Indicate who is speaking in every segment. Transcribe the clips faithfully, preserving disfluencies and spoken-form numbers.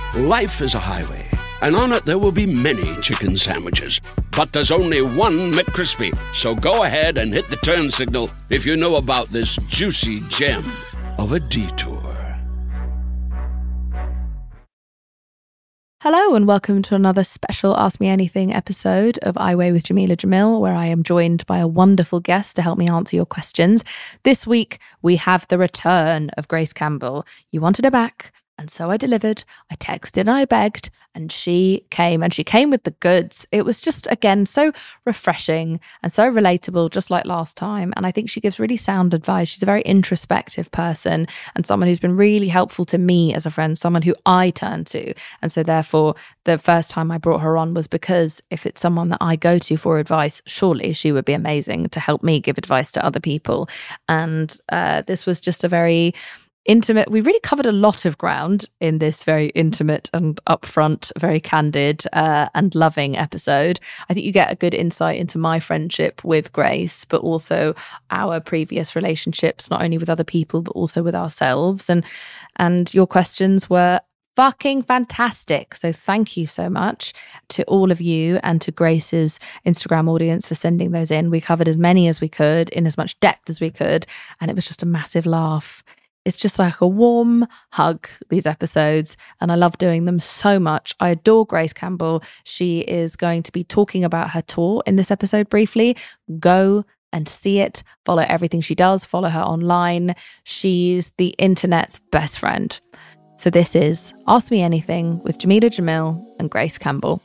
Speaker 1: Life is a highway, and on it there will be many chicken sandwiches. But there's only one McCrispy. So go ahead and hit the turn signal if you know about this juicy gem of a detour.
Speaker 2: Hello and welcome to another special Ask Me Anything episode of I Weigh with Jameela Jamil, where I am joined by a wonderful guest to help me answer your questions. This week, we have the return of Grace Campbell. You wanted her back, and so I delivered. I texted and I begged, and she came, and she came with the goods. It was just, again, so refreshing and so relatable, just like last time. And I think she gives really sound advice. She's a very introspective person and someone who's been really helpful to me as a friend, someone who I turn to. And so therefore, the first time I brought her on was because if it's someone that I go to for advice, surely she would be amazing to help me give advice to other people. And uh, this was just a very intimate, we really covered a lot of ground in this very intimate and upfront, very candid uh, and loving episode. I think you get a good insight into my friendship with Grace, but also our previous relationships, not only with other people, but also with ourselves. And, and your questions were fucking fantastic. So thank you so much to all of you and to Grace's Instagram audience for sending those in. We covered as many as we could in as much depth as we could. And it was just a massive laugh. It's just like a warm hug, these episodes, and I love doing them so much. I adore Grace Campbell. She is going to be talking about her tour in this episode briefly. Go and see it. Follow everything she does. Follow her online. She's the internet's best friend. So this is Ask Me Anything with Jameela Jamil and Grace Campbell.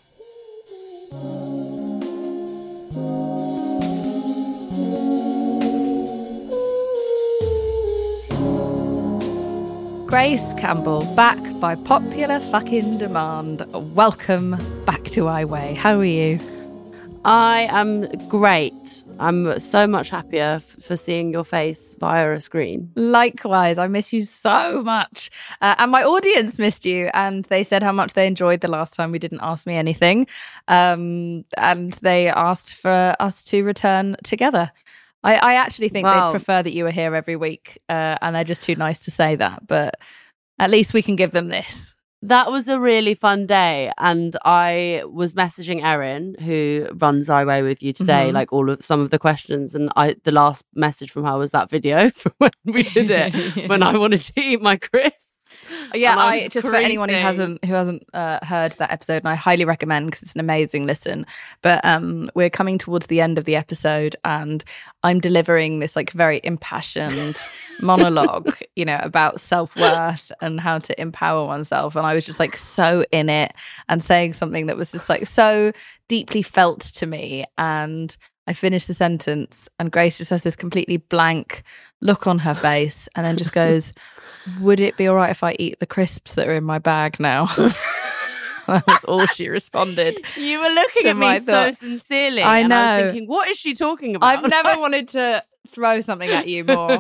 Speaker 2: Grace Campbell, back by popular fucking demand. Welcome back to I Weigh. How are you?
Speaker 3: I am great. I'm so much happier f- for seeing your face via a screen.
Speaker 2: Likewise, I miss you so much. Uh, and my audience missed you, and they said how much they enjoyed the last time we didn't ask me anything. Um, and they asked for us to return together. I, I actually think
Speaker 3: wow.
Speaker 2: they'd prefer that you were here every week, uh, and they're just too nice to say that. But at least we can give them this.
Speaker 3: That was a really fun day, and I was messaging Erin, who runs I Weigh with you today, mm-hmm. like all of some of the questions, and I the last message from her was that video from when we did it when I wanted to eat my crisps.
Speaker 2: Yeah, I, I just creasing. For anyone who hasn't who hasn't uh, heard that episode, and I highly recommend because it's an amazing listen. But um, we're coming towards the end of the episode, and I'm delivering this like very impassioned monologue, you know, about self-worth and how to empower oneself. And I was just like so in it and saying something that was just like so deeply felt to me. And I finished the sentence, and Grace just has this completely blank look on her face, and then just goes, "Would it be all right if I eat the crisps that are in my bag now?" That's all she responded.
Speaker 3: You were looking at me so sincerely.
Speaker 2: I know.
Speaker 3: And I was thinking, what is she talking about?
Speaker 2: I've never wanted to throw something at you more.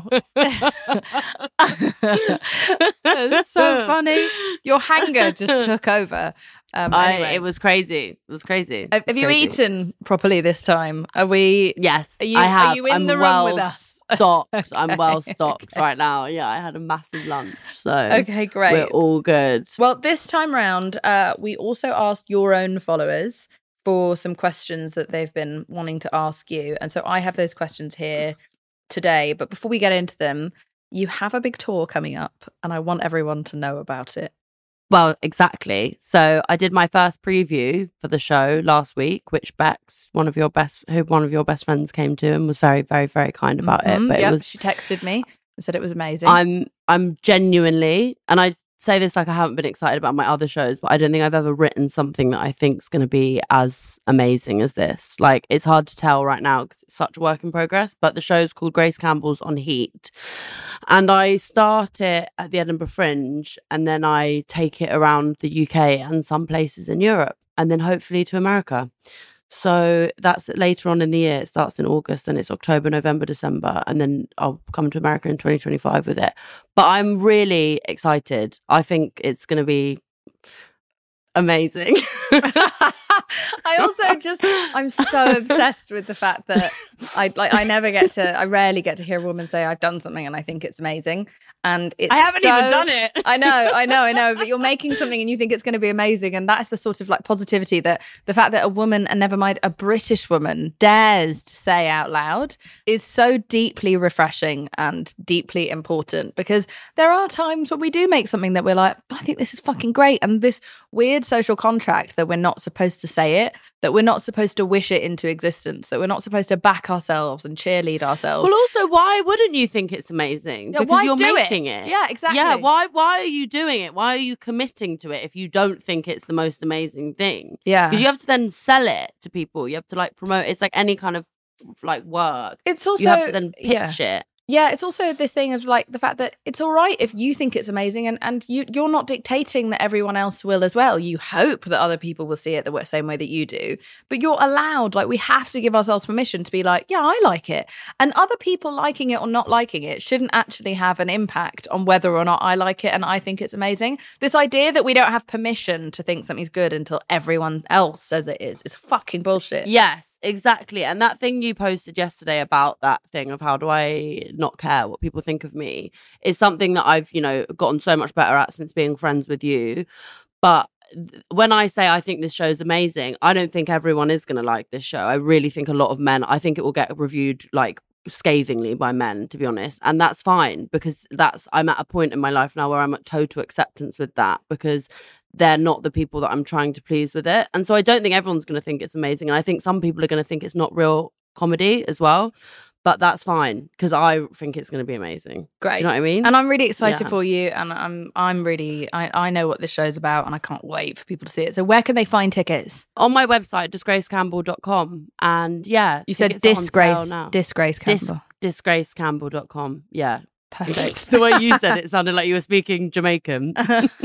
Speaker 2: It's so funny. Your hanger just took over. Um, anyway.
Speaker 3: I, it was crazy. It was crazy. It was
Speaker 2: have you
Speaker 3: crazy.
Speaker 2: eaten properly this time? Are we?
Speaker 3: Yes,
Speaker 2: are you,
Speaker 3: I have.
Speaker 2: Are you in
Speaker 3: I'm
Speaker 2: the room
Speaker 3: well
Speaker 2: with us?
Speaker 3: Stocked.
Speaker 2: Okay.
Speaker 3: I'm well stocked okay. right now. Yeah, I had a massive lunch. So
Speaker 2: okay, great.
Speaker 3: We're all good.
Speaker 2: Well, this time round, uh, we also asked your own followers for some questions that they've been wanting to ask you. And so I have those questions here today. But before we get into them, you have a big tour coming up, and I want everyone to know about it.
Speaker 3: Well, exactly. So I did my first preview for the show last week, which Bex, one of your best, who one of your best friends came to and was very, very, very kind about
Speaker 2: mm-hmm.
Speaker 3: it. But
Speaker 2: yep,
Speaker 3: it was,
Speaker 2: she texted me and said it was amazing.
Speaker 3: I'm, I'm genuinely, and I say this like I haven't been excited about my other shows, but I don't think I've ever written something that I think is going to be as amazing as this. Like, it's hard to tell right now because it's such a work in progress, but the show's called Grace Campbell's on Heat. And I start it at the Edinburgh Fringe, and then I take it around the U K and some places in Europe, and then hopefully to America. So that's later on in the year. It starts in August, and it's October, November, December, and then I'll come to America in twenty twenty-five with it. But I'm really excited. I think it's going to be amazing.
Speaker 2: I also just, I'm so obsessed with the fact that I like, I never get to, I rarely get to hear a woman say I've done something and I think it's amazing. And it's
Speaker 3: I haven't
Speaker 2: so,
Speaker 3: even done it.
Speaker 2: I know, I know, I know, but you're making something and you think it's going to be amazing. And that's the sort of like positivity that the fact that a woman, and never mind a British woman, dares to say out loud is so deeply refreshing and deeply important, because there are times when we do make something that we're like, I think this is fucking great. And this weird social contract that we're not supposed to say it, that we're not supposed to wish it into existence, that we're not supposed to back ourselves and cheerlead ourselves.
Speaker 3: Well, also, why wouldn't you think it's amazing?
Speaker 2: Yeah,
Speaker 3: because
Speaker 2: why
Speaker 3: you're
Speaker 2: do
Speaker 3: making it.
Speaker 2: it? Yeah, exactly.
Speaker 3: Yeah, why why are you doing it? Why are you committing to it if you don't think it's the most amazing thing?
Speaker 2: Yeah.
Speaker 3: Because you have to then sell it to people. You have to like promote. It's like any kind of like work.
Speaker 2: It's also,
Speaker 3: you have to then pitch
Speaker 2: yeah.
Speaker 3: it.
Speaker 2: Yeah, it's also this thing of like the fact that it's all right if you think it's amazing, and, and you, you're not dictating that everyone else will as well. You hope that other people will see it the same way that you do, but you're allowed, like we have to give ourselves permission to be like, yeah, I like it. And other people liking it or not liking it shouldn't actually have an impact on whether or not I like it and I think it's amazing. This idea that we don't have permission to think something's good until everyone else says it is, is fucking bullshit.
Speaker 3: Yes, exactly. And that thing you posted yesterday about that thing of how do I not care what people think of me is something that I've, you know, gotten so much better at since being friends with you. But th- when I say I think this show's amazing, I don't think everyone is going to like this show. I really think a lot of men, I think it will get reviewed like scathingly by men, to be honest. And that's fine, because that's, I'm at a point in my life now where I'm at total acceptance with that, because they're not the people that I'm trying to please with it. And so I don't think everyone's going to think it's amazing. And I think some people are going to think it's not real comedy as well. But that's fine, because I think it's going to be amazing.
Speaker 2: Great.
Speaker 3: Do you know what I mean?
Speaker 2: And I'm really excited
Speaker 3: Yeah.
Speaker 2: for you. And I'm I'm really, I, I know what this show's about, and I can't wait for people to see it. So where can they find tickets?
Speaker 3: On my website, disgrace campbell dot com. And yeah.
Speaker 2: You said
Speaker 3: tickets are on
Speaker 2: disgrace,
Speaker 3: sale now.
Speaker 2: disgrace Campbell.
Speaker 3: Dis- disgrace campbell dot com. Yeah.
Speaker 2: Perfect.
Speaker 3: The way you said it sounded like you were speaking Jamaican.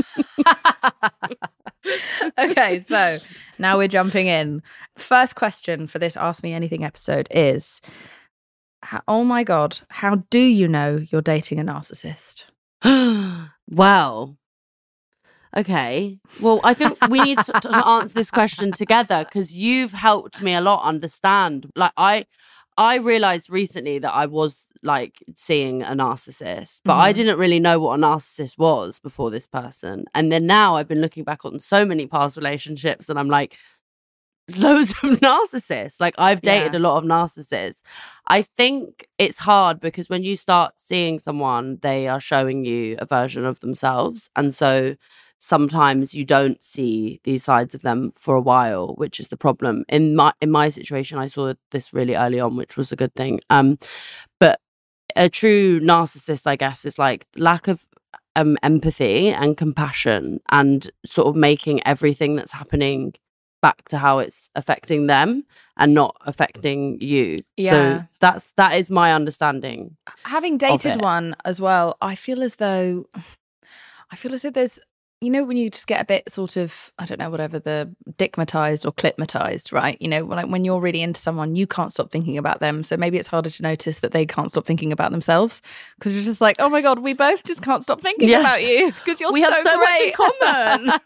Speaker 2: Okay, so now we're jumping in. First question for this Ask Me Anything episode is, how, oh my God, how do you know you're dating a narcissist?
Speaker 3: Wow. Okay. Well, I think we need to, to answer this question together, because you've helped me a lot understand. Like, I I realized recently that I was like seeing a narcissist, but mm-hmm. I didn't really know what a narcissist was before this person. And then now I've been looking back on so many past relationships and I'm like, loads of narcissists. Like, I've dated
Speaker 2: Yeah.
Speaker 3: a lot of narcissists. I think it's hard because when you start seeing someone, they are showing you a version of themselves. And so sometimes you don't see these sides of them for a while, which is the problem. In my in my situation, I saw this really early on, which was a good thing. Um, but a true narcissist, I guess, is like lack of um empathy and compassion, and sort of making everything that's happening back to how it's affecting them and not affecting you.
Speaker 2: Yeah.
Speaker 3: So that's that is my understanding.
Speaker 2: Having
Speaker 3: of
Speaker 2: dated
Speaker 3: it.
Speaker 2: one as well, I feel as though, I feel as though there's, you know, when you just get a bit sort of, I don't know, whatever, the dickmatized or clipmatized, right? You know, when, when you're really into someone, you can't stop thinking about them. So maybe it's harder to notice that they can't stop thinking about themselves, because you're just like, oh my God, we both just can't stop thinking
Speaker 3: Yes.
Speaker 2: about you because you're
Speaker 3: We
Speaker 2: so
Speaker 3: have so
Speaker 2: great.
Speaker 3: much in common.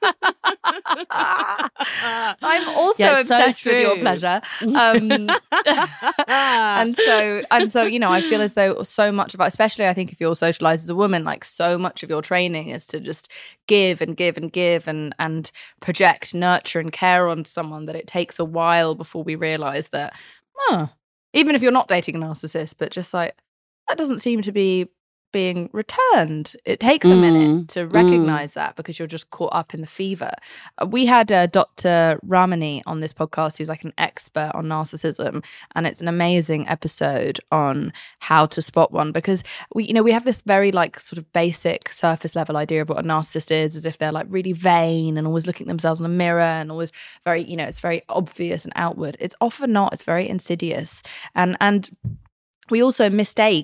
Speaker 2: I'm also
Speaker 3: Yeah, it's so
Speaker 2: obsessed with your
Speaker 3: true.
Speaker 2: pleasure. Um, and so, and so, you know, I feel as though so much about, especially I think if you're socialized as a woman, like so much of your training is to just give and give and give and and project nurture and care on someone, that it takes a while before we realize that, oh, even if you're not dating a narcissist, but just like, that doesn't seem to be being returned. It takes a
Speaker 3: Mm,
Speaker 2: minute to recognize that, because you're just caught up in the fever. Uh, We had uh, Doctor Ramani on this podcast, who's like an expert on narcissism, and it's an amazing episode on how to spot one, because we, you know, we have this very like sort of basic surface level idea of what a narcissist is, as if they're like really vain and always looking at themselves in the mirror and always very, you know, it's very obvious and outward. It's often not. It's very insidious, and and we also mistake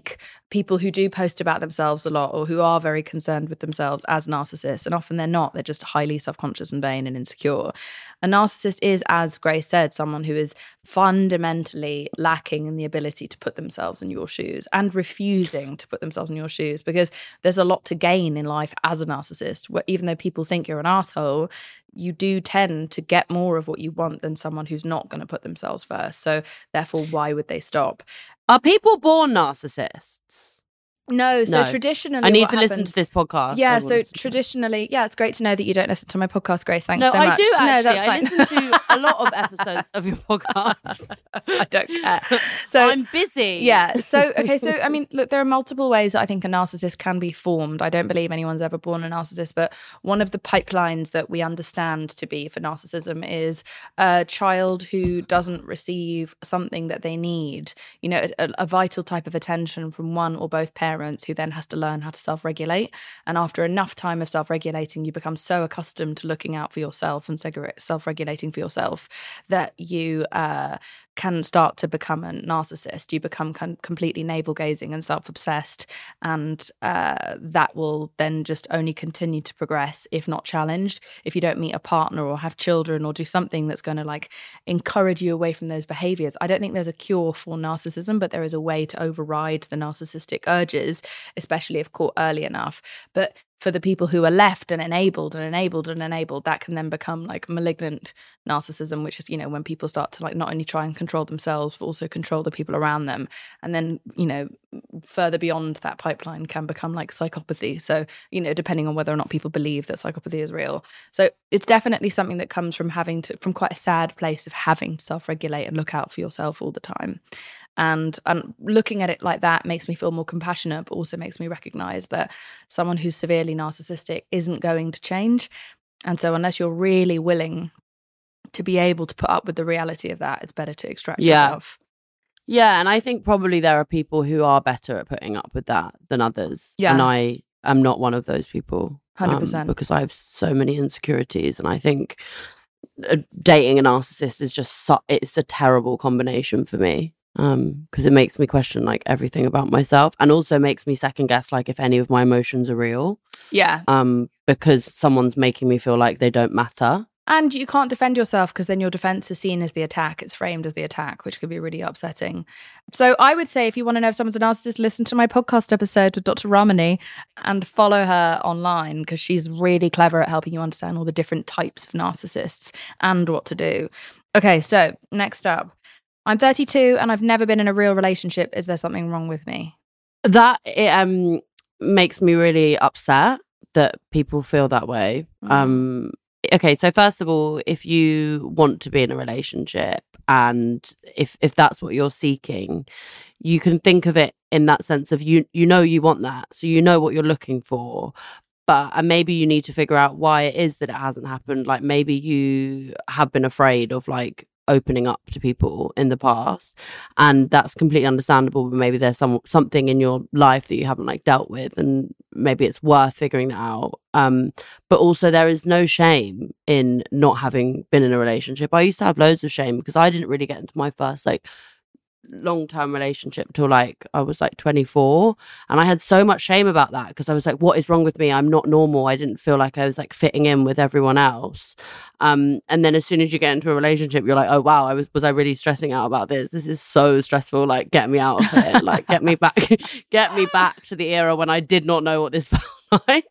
Speaker 2: people who do post about themselves a lot or who are very concerned with themselves as narcissists, and often they're not, they're just highly self-conscious and vain and insecure. A narcissist is, as Grace said, someone who is fundamentally lacking in the ability to put themselves in your shoes and refusing to put themselves in your shoes, because there's a lot to gain in life as a narcissist. Where even though people think you're an asshole, you do tend to get more of what you want than someone who's not going to put themselves first. So therefore, why would they stop?
Speaker 3: Are people born narcissists?
Speaker 2: No, so
Speaker 3: No.
Speaker 2: traditionally,
Speaker 3: I need
Speaker 2: what
Speaker 3: to listen
Speaker 2: happens-
Speaker 3: to this podcast.
Speaker 2: Yeah,
Speaker 3: I will
Speaker 2: so
Speaker 3: listen to it.
Speaker 2: traditionally, yeah, it's great to know that you don't listen to my podcast, Grace. Thanks
Speaker 3: No,
Speaker 2: so
Speaker 3: I
Speaker 2: much.
Speaker 3: do actually.
Speaker 2: No, that's
Speaker 3: I
Speaker 2: fine.
Speaker 3: listen to a lot of episodes of your podcast.
Speaker 2: I don't care. So
Speaker 3: I'm busy.
Speaker 2: Yeah. So, okay. So, I mean, look, there are multiple ways that I think a narcissist can be formed. I don't believe anyone's ever born a narcissist, but one of the pipelines that we understand to be for narcissism is a child who doesn't receive something that they need, you know, a, a vital type of attention from one or both parents, who then has to learn how to self-regulate. And after enough time of self-regulating, you become so accustomed to looking out for yourself and seg- self-regulating for yourself that you uh, can start to become a narcissist. You become con- completely navel-gazing and self-obsessed, and uh, that will then just only continue to progress if not challenged. If you don't meet a partner or have children or do something that's going to like encourage you away from those behaviors. I don't think there's a cure for narcissism, but there is a way to override the narcissistic urges, especially if caught early enough. But for the people who are left and enabled and enabled and enabled, that can then become like malignant narcissism, which is, you know, when people start to like not only try and control themselves, but also control the people around them. And then, you know, further beyond that pipeline can become like psychopathy. So, you know, depending on whether or not people believe that psychopathy is real. So it's definitely something that comes from having to, from quite a sad place of having to self-regulate and look out for yourself all the time. And, and looking at it like that makes me feel more compassionate, but also makes me recognize that someone who's severely narcissistic isn't going to change. And so unless you're really willing to be able to put up with the reality of that, it's better to extract
Speaker 3: Yeah.
Speaker 2: yourself.
Speaker 3: Yeah, and I think probably there are people who are better at putting up with that than others.
Speaker 2: Yeah.
Speaker 3: And I am not one of those people.
Speaker 2: one hundred percent.
Speaker 3: Um, because I have so many insecurities. And I think uh, dating a narcissist is just, su- it's a terrible combination for me. Um, because it makes me question like everything about myself, and also makes me second guess like if any of my emotions are real.
Speaker 2: Yeah.
Speaker 3: Um, because someone's making me feel like they don't matter.
Speaker 2: And you can't defend yourself because then your defense is seen as the attack. It's framed as the attack, which could be really upsetting. So I would say if you want to know if someone's a narcissist, listen to my podcast episode with Doctor Ramani and follow her online, because she's really clever at helping you understand all the different types of narcissists and what to do. Okay, so next up. I'm thirty-two and I've never been in a real relationship. Is there something wrong with me?
Speaker 3: That it, um makes me really upset that people feel that way.
Speaker 2: Mm.
Speaker 3: Um, okay, so first of all, if you want to be in a relationship and if if that's what you're seeking, you can think of it in that sense of you you know you want that, so you know what you're looking for. But and maybe you need to figure out why it is that it hasn't happened. Like maybe you have been afraid of like opening up to people in the past, and that's completely understandable. But maybe there's some something in your life that you haven't like dealt with, and maybe it's worth figuring that out. Um, but also there is no shame in not having been in a relationship. I used to have loads of shame because I didn't really get into my first like long-term relationship till like I was like twenty-four, and I had so much shame about that because I was like, what is wrong with me? I'm not normal. I didn't feel like I was like fitting in with everyone else. Um and then as soon as you get into a relationship, you're like, oh wow, I was was I really stressing out about this? This is so stressful. Like, get me out of it. Like, get me back get me back to the era when I did not know what this felt like.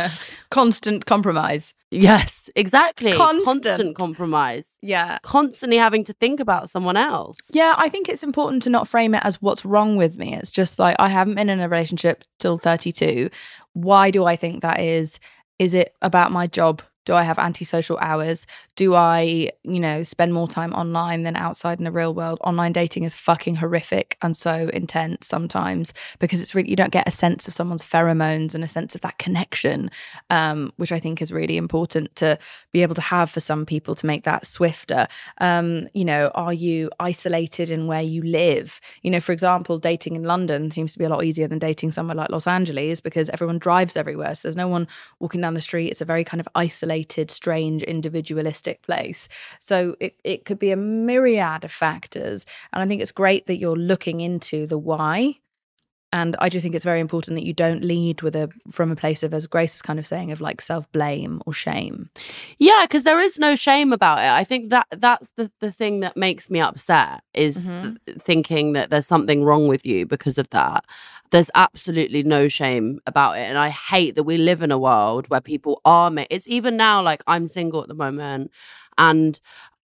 Speaker 2: Constant compromise.
Speaker 3: Yes, exactly.
Speaker 2: Constant.
Speaker 3: Constant compromise.
Speaker 2: Yeah.
Speaker 3: Constantly having to think about someone else.
Speaker 2: Yeah, I think it's important to not frame it as what's wrong with me. It's just like, I haven't been in a relationship till thirty-two. Why do I think that is? Is it about my job? Do I have antisocial hours? Do I, you know, spend more time online than outside in the real world? Online dating is fucking horrific and so intense sometimes because it's really, you don't get a sense of someone's pheromones and a sense of that connection, um, which I think is really important to be able to have for some people to make that swifter. Um, you know, are you isolated in where you live? You know, for example, dating in London seems to be a lot easier than dating somewhere like Los Angeles because everyone drives everywhere. So there's no one walking down the street. It's a very kind of isolated, strange, individualistic place. So it, it could be a myriad of factors. And I think it's great that you're looking into the why. And I just think it's very important that you don't lead with a from a place of, as Grace is kind of saying, of like self-blame or shame.
Speaker 3: Yeah, because there is no shame about it. I think that that's the, the thing that makes me upset is mm-hmm. th- thinking that there's something wrong with you because of that. There's absolutely no shame about it. And I hate that we live in a world where people are made. It's even now, like, I'm single at the moment and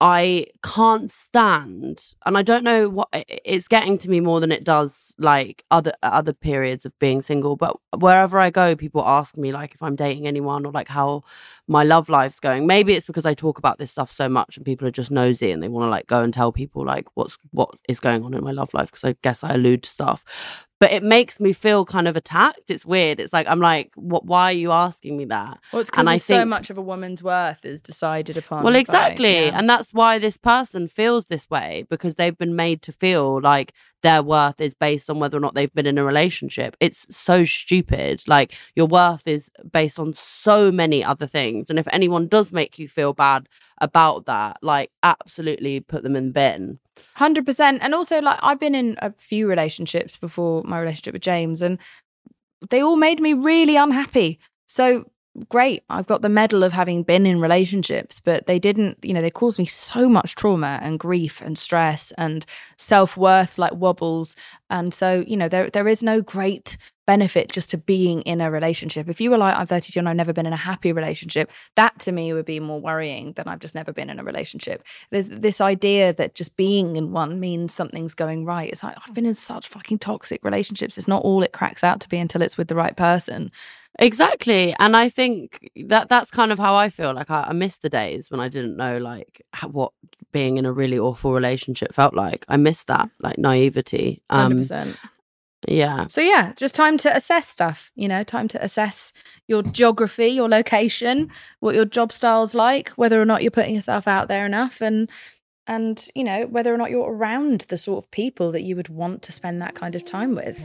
Speaker 3: I can't stand, and I don't know what, it's getting to me more than it does like other other periods of being single, but wherever I go, people ask me like if I'm dating anyone or like how my love life's going. Maybe it's because I talk about this stuff so much and people are just nosy and they want to like go and tell people like what's what is going on in my love life, because I guess I allude to stuff. But it makes me feel kind of attacked. It's weird. It's like, I'm like, what? Why are you asking me that?
Speaker 2: Well, it's because so much of a woman's worth is decided upon.
Speaker 3: Well, exactly.
Speaker 2: By, yeah.
Speaker 3: And that's why this person feels this way, because they've been made to feel like their worth is based on whether or not they've been in a relationship. It's so stupid. Like, your worth is based on so many other things. And if anyone does make you feel bad about that, like, absolutely put them in the bin.
Speaker 2: one hundred percent. And also, like, I've been in a few relationships before my relationship with James, and they all made me really unhappy. So great, I've got the medal of having been in relationships, but they didn't, you know, they caused me so much trauma and grief and stress and self-worth like wobbles. And so, you know, there there is no great benefit just to being in a relationship. If you were like, I'm thirty-two and I've never been in a happy relationship, that to me would be more worrying than I've just never been in a relationship. There's this idea that just being in one means something's going right. It's like, I've been in such fucking toxic relationships. It's not all it cracks out to be until it's with the right person.
Speaker 3: Exactly. And I think that that's kind of how I feel. Like, I, I miss the days when I didn't know like how, what being in a really awful relationship felt like. I miss that, like, naivety. Um,
Speaker 2: one hundred percent.
Speaker 3: Yeah.
Speaker 2: So yeah, just time to assess stuff, you know, time to assess your geography, your location, what your job style's like, whether or not you're putting yourself out there enough, and and you know, whether or not you're around the sort of people that you would want to spend that kind of time with.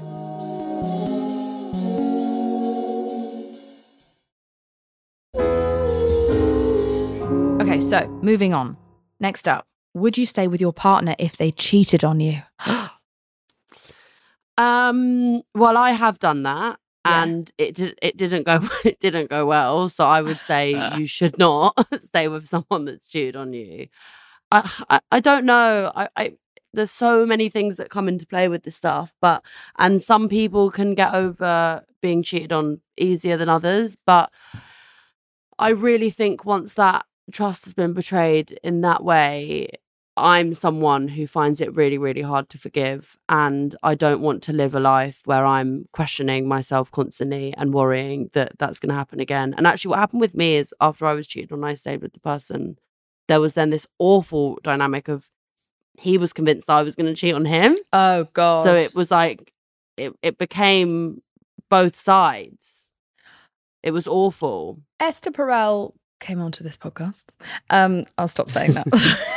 Speaker 2: Okay, so moving on. Next up, would you stay with your partner if they cheated on you?
Speaker 3: Um. Well, I have done that,
Speaker 2: Yeah.
Speaker 3: and it did. It didn't go. It didn't go well. So I would say you should not stay with someone that's cheated on you. I. I, I don't know. I, I. There's so many things that come into play with this stuff, but and some people can get over being cheated on easier than others. But I really think once that trust has been betrayed in that way, I'm someone who finds it really, really hard to forgive, and I don't want to live a life where I'm questioning myself constantly and worrying that that's going to happen again. And actually what happened with me is after I was cheated on, I stayed with the person. There was then this awful dynamic of he was convinced I was going to cheat on him.
Speaker 2: Oh, God.
Speaker 3: So it was like, it, it became both sides. It was awful.
Speaker 2: Esther Perel came onto this podcast. Um, I'll stop saying that.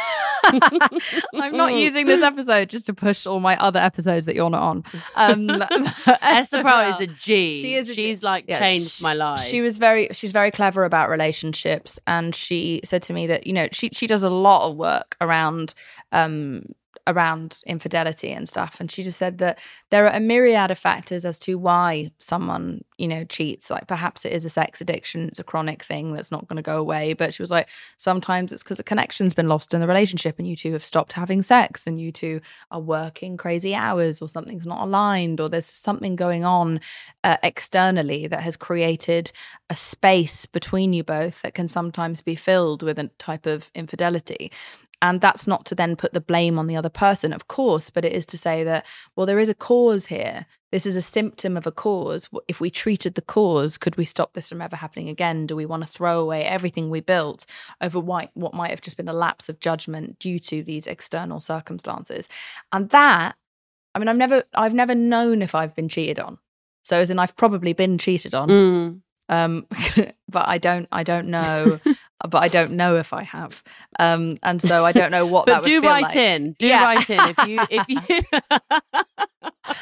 Speaker 2: I'm not using this episode just to push all my other episodes that you're not on. Um,
Speaker 3: Esther Perel is a G.
Speaker 2: She is a
Speaker 3: She's
Speaker 2: G.
Speaker 3: like
Speaker 2: Yeah,
Speaker 3: changed
Speaker 2: she,
Speaker 3: my life.
Speaker 2: She was very, she's very clever about relationships, and she said to me that, you know, she she does a lot of work around um around infidelity and stuff, and she just said that there are a myriad of factors as to why someone, you know, cheats. Like, perhaps it is a sex addiction, it's a chronic thing that's not going to go away, but she was like, sometimes it's because a connection's been lost in the relationship and you two have stopped having sex and you two are working crazy hours, or something's not aligned, or there's something going on uh, externally that has created a space between you both that can sometimes be filled with a type of infidelity. And that's not to then put the blame on the other person, of course, but it is to say that, well, there is a cause here. This is a symptom of a cause. If we treated the cause, could we stop this from ever happening again? Do we want to throw away everything we built over what might have just been a lapse of judgment due to these external circumstances? And that, I mean, I've never, I've never known if I've been cheated on. So as in, I've probably been cheated on,
Speaker 3: Mm.
Speaker 2: um, but I don't, I don't know. But I don't know if I have, um, and so I don't know what
Speaker 3: But
Speaker 2: that would
Speaker 3: do
Speaker 2: feel
Speaker 3: write
Speaker 2: like.
Speaker 3: in. Do
Speaker 2: Yeah.
Speaker 3: write in if you if you.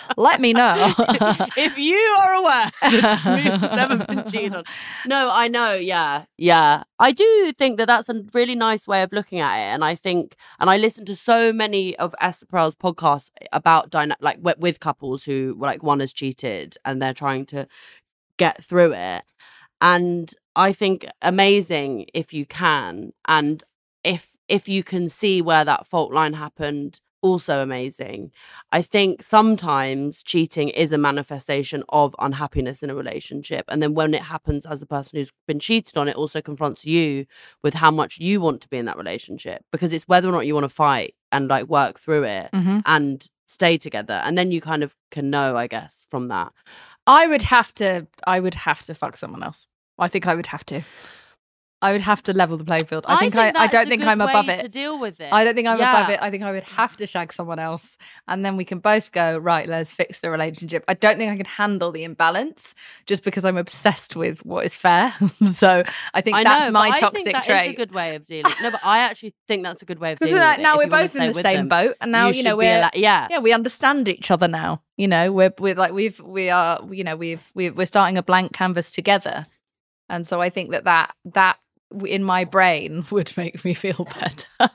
Speaker 2: let me know.
Speaker 3: If you are aware that Jamila's ever been cheated on. No, I know. Yeah. Yeah. I do think that that's a really nice way of looking at it. And I think, and I listen to so many of Esther Perel's podcasts about dyna- like w- with couples who like one has cheated and they're trying to get through it. And I think amazing if you can. And if if you can see where that fault line happened, also amazing. I think sometimes cheating is a manifestation of unhappiness in a relationship. And then when it happens as the person who's been cheated on, it also confronts you with how much you want to be in that relationship, because it's whether or not you want to fight and like work through it
Speaker 2: Mm-hmm.
Speaker 3: and stay together. And then you kind of can know, I guess, from that.
Speaker 2: I would have to, I would have to fuck someone else. I think I would have to. I would have to level the playing field. I think I, I,
Speaker 3: that's
Speaker 2: don't
Speaker 3: a
Speaker 2: think
Speaker 3: good
Speaker 2: I'm above
Speaker 3: way
Speaker 2: it.
Speaker 3: to deal with it.
Speaker 2: I don't think I'm
Speaker 3: Yeah.
Speaker 2: above it. I think I would have to shag someone else. And then we can both go, right, let's fix the relationship. I don't think I can handle the imbalance just because I'm obsessed with what is fair. So I think
Speaker 3: I
Speaker 2: that's
Speaker 3: know,
Speaker 2: my
Speaker 3: but
Speaker 2: toxic
Speaker 3: I think that
Speaker 2: trait.
Speaker 3: is a good way of dealing. No, but I actually think that's a good way of
Speaker 2: Because
Speaker 3: dealing with it.
Speaker 2: now
Speaker 3: If
Speaker 2: we're
Speaker 3: you wanna
Speaker 2: both in
Speaker 3: stay
Speaker 2: the
Speaker 3: with
Speaker 2: same
Speaker 3: them,
Speaker 2: boat, and now
Speaker 3: you
Speaker 2: you know
Speaker 3: should be
Speaker 2: we're
Speaker 3: alla- yeah.
Speaker 2: yeah we understand each other now. You know we're we're like we've we are you know we've we've we're starting a blank canvas together, and so I think that that that in my brain would make me feel better.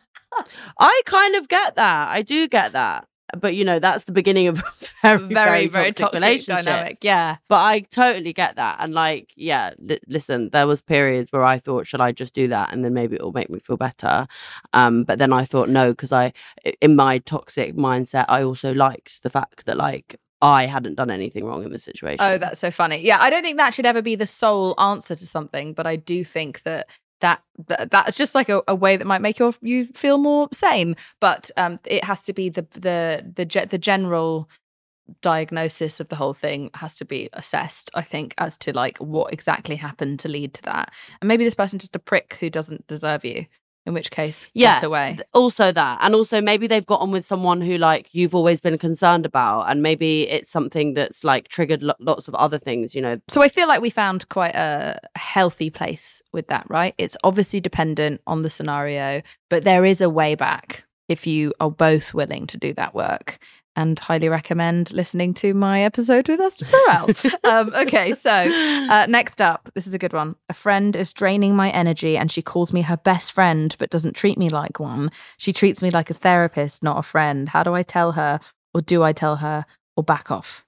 Speaker 3: I kind of get that. I do get that. But, you know, that's the beginning of a very, very,
Speaker 2: very very
Speaker 3: toxic,
Speaker 2: toxic
Speaker 3: relationship.
Speaker 2: dynamic. Yeah.
Speaker 3: But I totally get that. And, like, yeah, li- listen, there was periods where I thought, should I just do that? And then maybe it will make me feel better. Um, but then I thought, no, because I, in my toxic mindset, I also liked the fact that, like, I hadn't done anything wrong in this situation.
Speaker 2: Oh, that's so funny. Yeah, I don't think that should ever be the sole answer to something, but I do think that that, that that's just like a, a way that might make you you feel more sane. But um, it has to be the the the ge- the general diagnosis of the whole thing has to be assessed, I think, as to like what exactly happened to lead to that. And maybe this person's just a prick who doesn't deserve you. In which case,
Speaker 3: Yeah,
Speaker 2: get away.
Speaker 3: th- also that. And also maybe they've got on with someone who like you've always been concerned about, and maybe it's something that's like triggered lo- lots of other things, you know.
Speaker 2: So I feel like we found quite a healthy place with that, right? It's obviously dependent on the scenario, but there is a way back if you are both willing to do that work. And highly recommend listening to my episode with Esther Perel. um, okay, so uh, next up, this is a good one. A friend is draining my energy and she calls me her best friend but doesn't treat me like one. She treats me like a therapist, not a friend. How do I tell her, or do I tell her, or back off?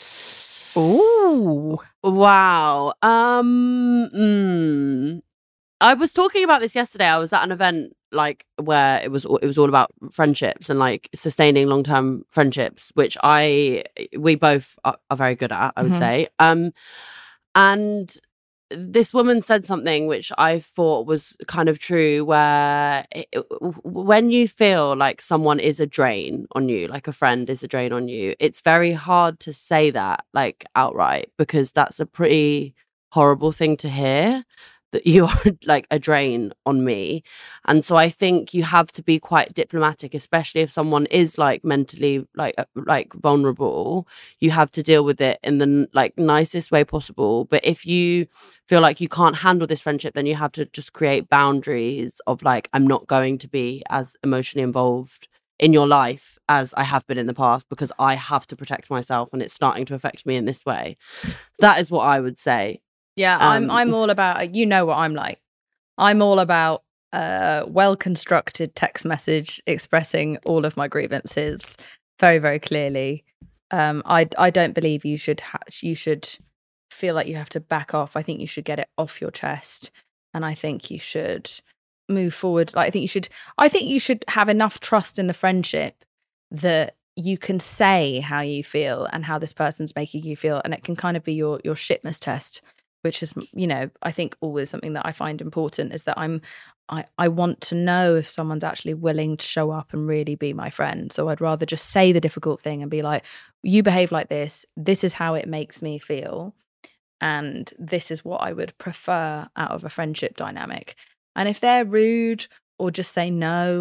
Speaker 2: Ooh.
Speaker 3: Wow. Um mm. I was talking about this yesterday. I was at an event like where it was it was all about friendships and like sustaining long-term friendships, which I we both are, are very good at, I would
Speaker 2: Mhm.
Speaker 3: say. Um and this woman said something which I thought was kind of true, where it, when you feel like someone is a drain on you, like a friend is a drain on you, it's very hard to say that like outright, because that's a pretty horrible thing to hear, that you are like a drain on me. And so I think you have to be quite diplomatic, especially if someone is like mentally like uh, like vulnerable. You have to deal with it in the like nicest way possible. But if you feel like you can't handle this friendship, then you have to just create boundaries of like, I'm not going to be as emotionally involved in your life as I have been in the past, because I have to protect myself and it's starting to affect me in this way. That is what I would say.
Speaker 2: Yeah, I'm
Speaker 3: Um,
Speaker 2: I'm all about, you know what I'm like. I'm all about a well-constructed text message expressing all of my grievances very, very clearly. Um, I I don't believe you should ha- you should feel like you have to back off. I think you should get it off your chest, and I think you should move forward. Like I think you should I think you should have enough trust in the friendship that you can say how you feel and how this person's making you feel, and it can kind of be your your shitness test. Which is, you know, I think always something that I find important is that I'm, I, I want to know if someone's actually willing to show up and really be my friend. So I'd rather just say the difficult thing and be like, you behave like this, this is how it makes me feel, and this is what I would prefer out of a friendship dynamic. And if they're rude or just say no,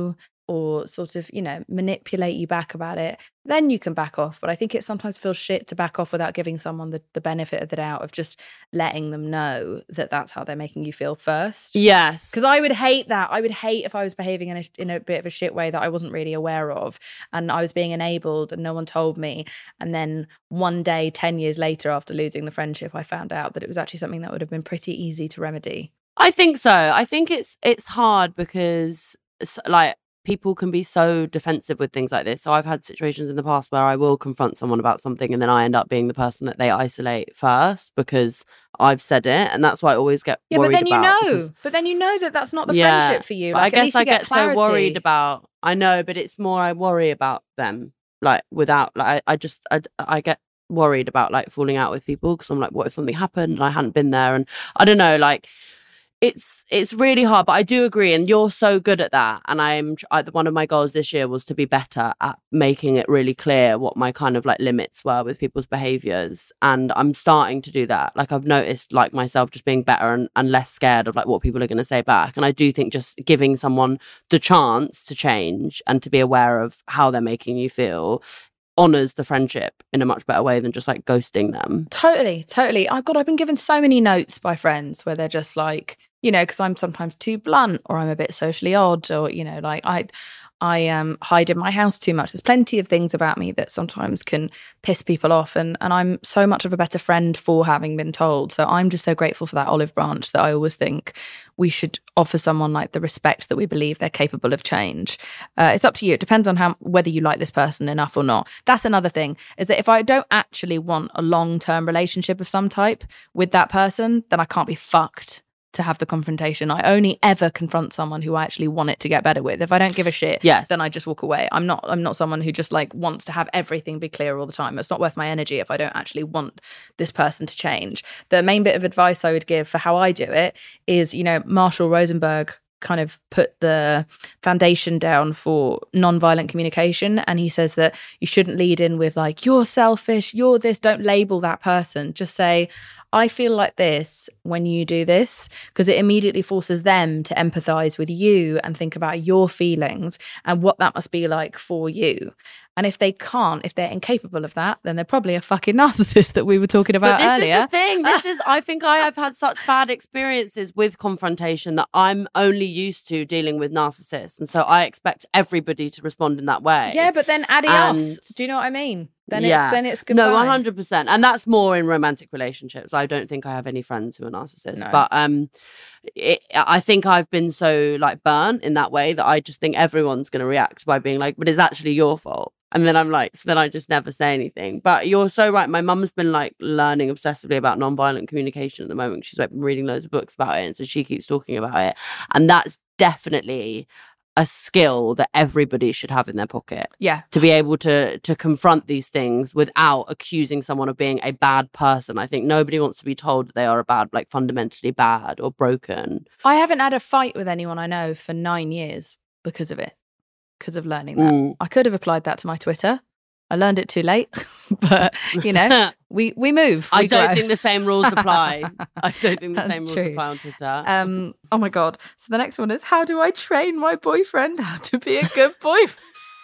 Speaker 2: or sort of, you know, manipulate you back about it, then you can back off. But I think it sometimes feels shit to back off without giving someone the, the benefit of the doubt of just letting them know that that's how they're making you feel first.
Speaker 3: Yes.
Speaker 2: Because I would hate that. I would hate if I was behaving in a, in a bit of a shit way that I wasn't really aware of, and I was being enabled and no one told me. And then one day, ten years later, after losing the friendship, I found out that it was actually something that would have been pretty easy to remedy.
Speaker 3: I think so. I think it's it's hard because, like, people can be so defensive with things like this. So I've had situations in the past where I will confront someone about something and then I end up being the person that they isolate first because I've said it, and that's why I always get
Speaker 2: yeah,
Speaker 3: worried
Speaker 2: but then you know,
Speaker 3: because,
Speaker 2: but then you know that that's not the
Speaker 3: yeah,
Speaker 2: friendship for you.
Speaker 3: Like,
Speaker 2: I
Speaker 3: guess
Speaker 2: least you
Speaker 3: I get,
Speaker 2: get clarity.
Speaker 3: so worried about. I know, but it's more I worry about them, like without like I, I just I, I get worried about like falling out with people because I'm like, what if something happened and I hadn't been there, and I don't know, like. It's it's really hard, but I do agree, and you're so good at that. And I'm I, one of my goals this year was to be better at making it really clear what my kind of like limits were with people's behaviors, and I'm starting to do that. Like I've noticed, like myself, just being better and, and less scared of like what people are going to say back. And I do think just giving someone the chance to change and to be aware of how they're making you feel honors the friendship in a much better way than just like ghosting them.
Speaker 2: Totally, totally. Oh God, I've been given so many notes by friends where they're just like, you know, because I'm sometimes too blunt or I'm a bit socially odd, or, you know, like I I um, hide in my house too much. There's plenty of things about me that sometimes can piss people off, and and I'm so much of a better friend for having been told. So I'm just so grateful for that olive branch that I always think we should offer someone like the respect that we believe they're capable of change. Uh, it's up to you. It depends on how whether you like this person enough or not. That's another thing, is that if I don't actually want a long-term relationship of some type with that person, then I can't be fucked to have the confrontation. I only ever confront someone who I actually want it to get better with. If I don't give a shit,
Speaker 3: yes.
Speaker 2: then I just walk away. I'm not I'm not someone who just like wants to have everything be clear all the time. It's not worth my energy if I don't actually want this person to change. The main bit of advice I would give for how I do it is, you know, Marshall Rosenberg kind of put the foundation down for non-violent communication, and he says that you shouldn't lead in with like, you're selfish, you're this. Don't label that person. Just say, I feel like this when you do this, because it immediately forces them to empathize with you and think about your feelings and what that must be like for you. And if they can't, if they're incapable of that, then they're probably a fucking narcissist that we were talking about
Speaker 3: but this
Speaker 2: earlier.
Speaker 3: Is the thing. This is, I think I have had such bad experiences with confrontation that I'm only used to dealing with narcissists. And so I expect everybody to respond in that way.
Speaker 2: Yeah, but then adios.
Speaker 3: And,
Speaker 2: do you know what I mean? Then
Speaker 3: yeah.
Speaker 2: it's then it's goodbye.
Speaker 3: No, one hundred percent. And that's more in romantic relationships. I don't think I have any friends who are narcissists.
Speaker 2: No.
Speaker 3: But um, it, I think I've been so like burnt in that way that I just think everyone's going to react by being like, but it's actually your fault. And then I'm like, so then I just never say anything. But you're so right. My mum's been like learning obsessively about nonviolent communication at the moment. She's like been reading loads of books about it. And so she keeps talking about it. And that's definitely a skill that everybody should have in their pocket.
Speaker 2: Yeah.
Speaker 3: To be able to to confront these things without accusing someone of being a bad person. I think nobody wants to be told that they are a bad, like fundamentally bad or broken.
Speaker 2: I haven't had a fight with anyone I know for nine years because of it. Because of learning that.
Speaker 3: Mm.
Speaker 2: I could have applied that to my Twitter. I learned it too late, but you know, we we move. We
Speaker 3: I don't
Speaker 2: grow.
Speaker 3: think the same rules apply. I don't think the
Speaker 2: That's
Speaker 3: same rules
Speaker 2: true.
Speaker 3: apply on Twitter.
Speaker 2: Um. Oh my god. So the next one is, how do I train my boyfriend how to be a good boyfriend?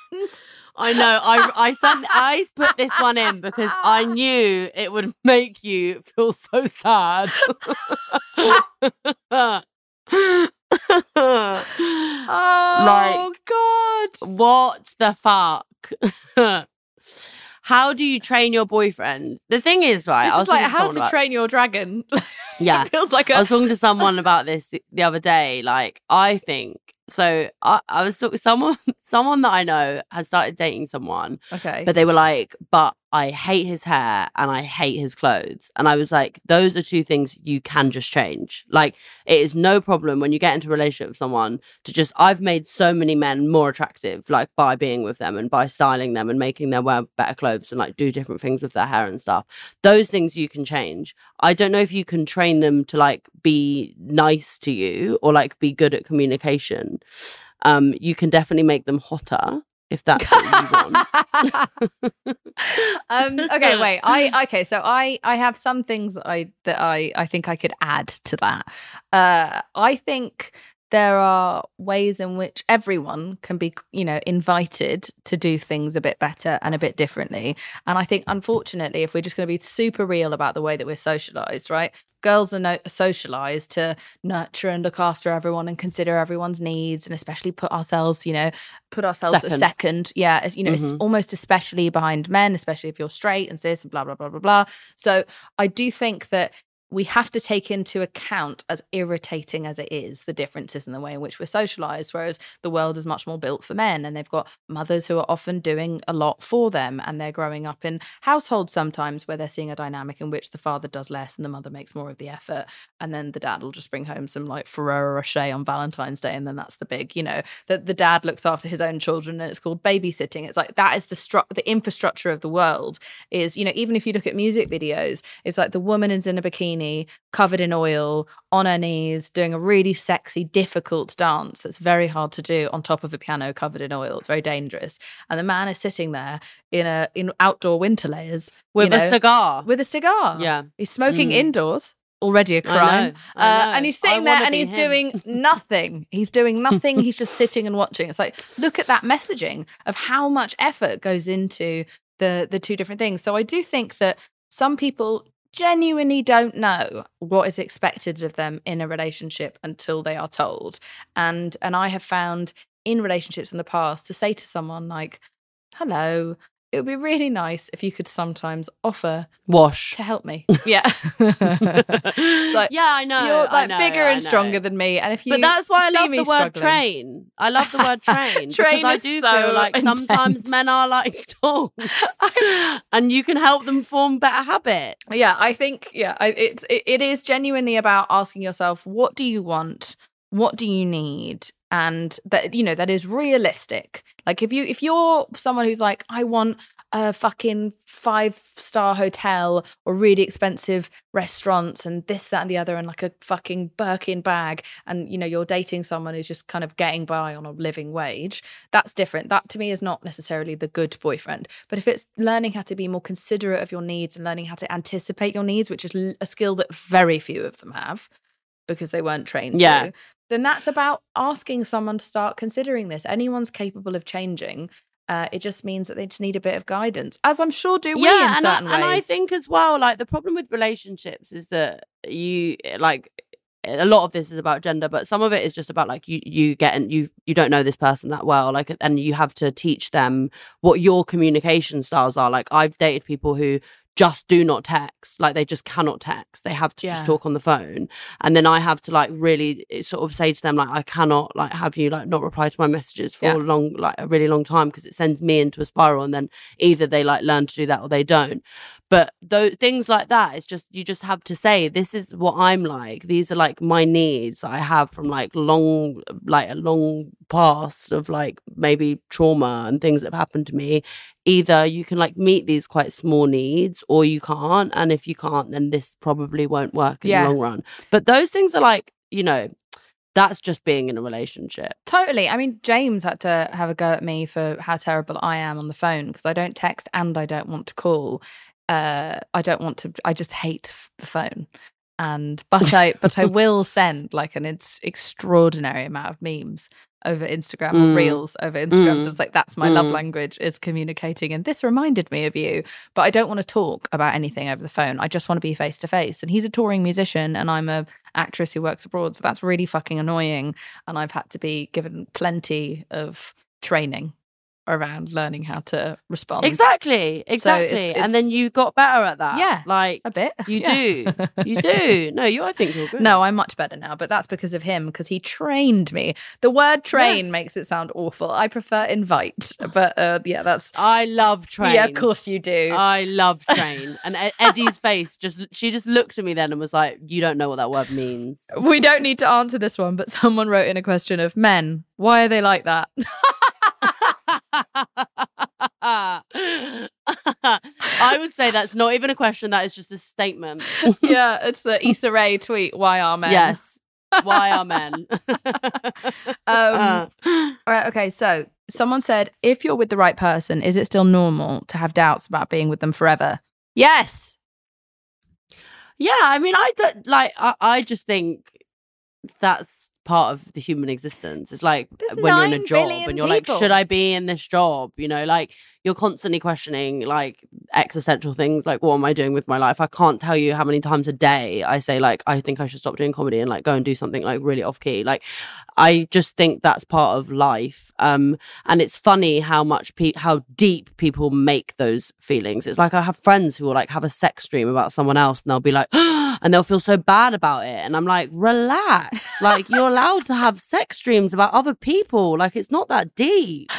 Speaker 3: I know. I I sent. I put this one in because I knew it would make you feel so sad.
Speaker 2: Oh
Speaker 3: Like,
Speaker 2: god.
Speaker 3: What the fuck? How do you train your boyfriend? The thing is, right?
Speaker 2: This
Speaker 3: I
Speaker 2: is
Speaker 3: was
Speaker 2: like
Speaker 3: talking
Speaker 2: how
Speaker 3: someone
Speaker 2: to
Speaker 3: about-
Speaker 2: train your dragon.
Speaker 3: Yeah.
Speaker 2: It feels like a
Speaker 3: I was talking to someone about this the, the other day. Like, I think so. I, I was talking someone, someone that I know has started dating someone,
Speaker 2: okay.
Speaker 3: but they were like, "But I hate his hair and I hate his clothes." And I was like, "Those are two things you can just change. Like, it is no problem when you get into a relationship with someone to just. I've made so many men more attractive, like by being with them and by styling them and making them wear better clothes and like do different things with their hair and stuff. Those things you can change. I don't know if you can train them to like be nice to you or like be good at communication. Um, you can definitely make them hotter if that's what you want."
Speaker 2: um, okay, wait. I okay. So I I have some things that I that I I think I could add to that. Uh, I think there are ways in which everyone can be, you know, invited to do things a bit better and a bit differently. And I think, unfortunately, if we're just going to be super real about the way that we're socialized, right? Girls are no- socialized to nurture and look after everyone and consider everyone's needs, and especially put ourselves, you know, put ourselves
Speaker 3: Second.
Speaker 2: a second. Yeah, as, you know,
Speaker 3: Mhm.
Speaker 2: it's almost especially behind men, especially if you're straight and cis and blah, blah, blah, blah, blah. So I do think that we have to take into account, as irritating as it is, the differences in the way in which we're socialized, whereas the world is much more built for men, and they've got mothers who are often doing a lot for them, and they're growing up in households sometimes where they're seeing a dynamic in which the father does less and the mother makes more of the effort, and then the dad will just bring home some like Ferrero Rocher on Valentine's Day, and then that's the big, you know, that the dad looks after his own children, and it's called babysitting. It's like that is the stru- the infrastructure of the world is, you know, even if you look at music videos, it's like the woman is in a bikini, covered in oil, on her knees, doing a really sexy, difficult dance that's very hard to do on top of a piano covered in oil. It's very dangerous. And the man is sitting there in a in outdoor winter layers
Speaker 3: With
Speaker 2: you
Speaker 3: a
Speaker 2: know,
Speaker 3: cigar.
Speaker 2: With a cigar.
Speaker 3: Yeah.
Speaker 2: He's smoking
Speaker 3: Mm.
Speaker 2: indoors. Already a
Speaker 3: I know,
Speaker 2: crime.
Speaker 3: I know.
Speaker 2: Uh, and he's
Speaker 3: I
Speaker 2: sitting there
Speaker 3: wanna
Speaker 2: and
Speaker 3: be
Speaker 2: he's
Speaker 3: him.
Speaker 2: doing nothing. He's doing nothing. He's just sitting and watching. It's like, look at that messaging of how much effort goes into the the two different things. So I do think that some people genuinely don't know what is expected of them in a relationship until they are told. And and I have found in relationships in the past to say to someone like, hello, it would be really nice if you could sometimes offer
Speaker 3: Wash.
Speaker 2: to help me. Yeah. It's like,
Speaker 3: yeah, I know.
Speaker 2: you're
Speaker 3: I
Speaker 2: like
Speaker 3: know,
Speaker 2: bigger
Speaker 3: I
Speaker 2: and
Speaker 3: know.
Speaker 2: sron than me. And if you
Speaker 3: But that's why I
Speaker 2: see
Speaker 3: love
Speaker 2: me
Speaker 3: the word
Speaker 2: struggling-
Speaker 3: train. I love the word train.
Speaker 2: Train
Speaker 3: because I
Speaker 2: is
Speaker 3: do
Speaker 2: so
Speaker 3: feel like sometimes
Speaker 2: intense.
Speaker 3: men are like dogs. And you can help them form better habits.
Speaker 2: Yeah, I think, yeah, I, it's, it, it is genuinely about asking yourself, what do you want? What do you need? And that, you know, that is realistic. Like if you, if you're someone who's like, I want a fucking five star hotel or really expensive restaurants and this, that, and the other, and like a fucking Birkin bag, and you know, you're dating someone who's just kind of getting by on a living wage, that's different. That to me is not necessarily the good boyfriend. But if it's learning how to be more considerate of your needs and learning how to anticipate your needs, which is l- a skill that very few of them have because they weren't trained
Speaker 3: Yeah.
Speaker 2: to, then that's about asking someone to start considering this. Anyone's capable of changing. Uh, it just means that they just need a bit of guidance, as I'm sure do we
Speaker 3: yeah,
Speaker 2: in
Speaker 3: and I,
Speaker 2: certain ways.
Speaker 3: and I think as well, like the problem with relationships is that you like a lot of this is about gender, but some of it is just about like you you get and you you don't know this person that well, like, and you have to teach them what your communication styles are. Like I've dated people who just do not text, like they just cannot text, they have to
Speaker 2: Yeah.
Speaker 3: just talk on the phone, and then I have to like really sort of say to them like I cannot like have you like not reply to my messages for
Speaker 2: Yeah.
Speaker 3: a long like a really long time, because it sends me into a spiral, and then either they like learn to do that or they don't. But those things like that, it's just you just have to say, this is what I'm like, these are like my needs that I have from like long like a long past of like maybe trauma and things that have happened to me. Either you can like meet these quite small needs or you can't, and if you can't, then this probably won't work in
Speaker 2: Yeah.
Speaker 3: the long run. But those things are like, you know, that's just being in a relationship.
Speaker 2: Totally. I mean, James had to have a go at me for how terrible I am on the phone because I don't text and I don't want to call. Uh, I don't want to. I just hate f- the phone. And but I but I will send like an ex- extraordinary amount of memes over Instagram
Speaker 3: Mm.
Speaker 2: or reels over Instagram.
Speaker 3: Mm.
Speaker 2: So it's like that's my love
Speaker 3: Mm.
Speaker 2: language, is communicating. And this reminded me of you. But I don't want to talk about anything over the phone. I just want to be face to face. And he's a touring musician and I'm a actress who works abroad. So that's really fucking annoying. And I've had to be given plenty of training around learning how to respond.
Speaker 3: Exactly, exactly.
Speaker 2: it's-
Speaker 3: and then
Speaker 2: it's-
Speaker 3: you got better at that.
Speaker 2: Yeah,
Speaker 3: like
Speaker 2: A bit.
Speaker 3: you
Speaker 2: Yeah.
Speaker 3: do, you do. No, you. I think you're good.
Speaker 2: No, I'm much better now, but that's because of him, because he trained me. The word train
Speaker 3: Yes.
Speaker 2: makes it sound awful. I prefer invite, but uh, yeah, that's
Speaker 3: I love train.
Speaker 2: yeah, of course you do.
Speaker 3: I love train. And Ed- Eddie's face just she just looked at me then and was like, "You don't know what that word means."
Speaker 2: We don't need to answer this one, but someone wrote in a question of men. Why are they like that?
Speaker 3: I would say that's not even a question, that is just a statement.
Speaker 2: Yeah, it's the Issa Rae tweet. Why are men?
Speaker 3: Yes. Why are men?
Speaker 2: Um, all right. Okay. So someone said, if you're with the right person, is it still normal to have doubts about being with them forever? Yes.
Speaker 3: Yeah, I mean, I don't like. I, I just think that's part of the human existence. It's like
Speaker 2: There's
Speaker 3: when you're in a
Speaker 2: nine
Speaker 3: job
Speaker 2: billion
Speaker 3: and you're
Speaker 2: people.
Speaker 3: like, should I be in this job? You know, like you're constantly questioning like existential things, like what am I doing with my life? I can't tell you how many times a day I say like, I think I should stop doing comedy and like go and do something like really off key. Like I just think that's part of life. Um, and it's funny how much pe- how deep people make those feelings. It's like I have friends who will like have a sex dream about someone else and they'll be like, and they'll feel so bad about it. And I'm like, relax. Like you're allowed to have sex dreams about other people. Like it's not that deep.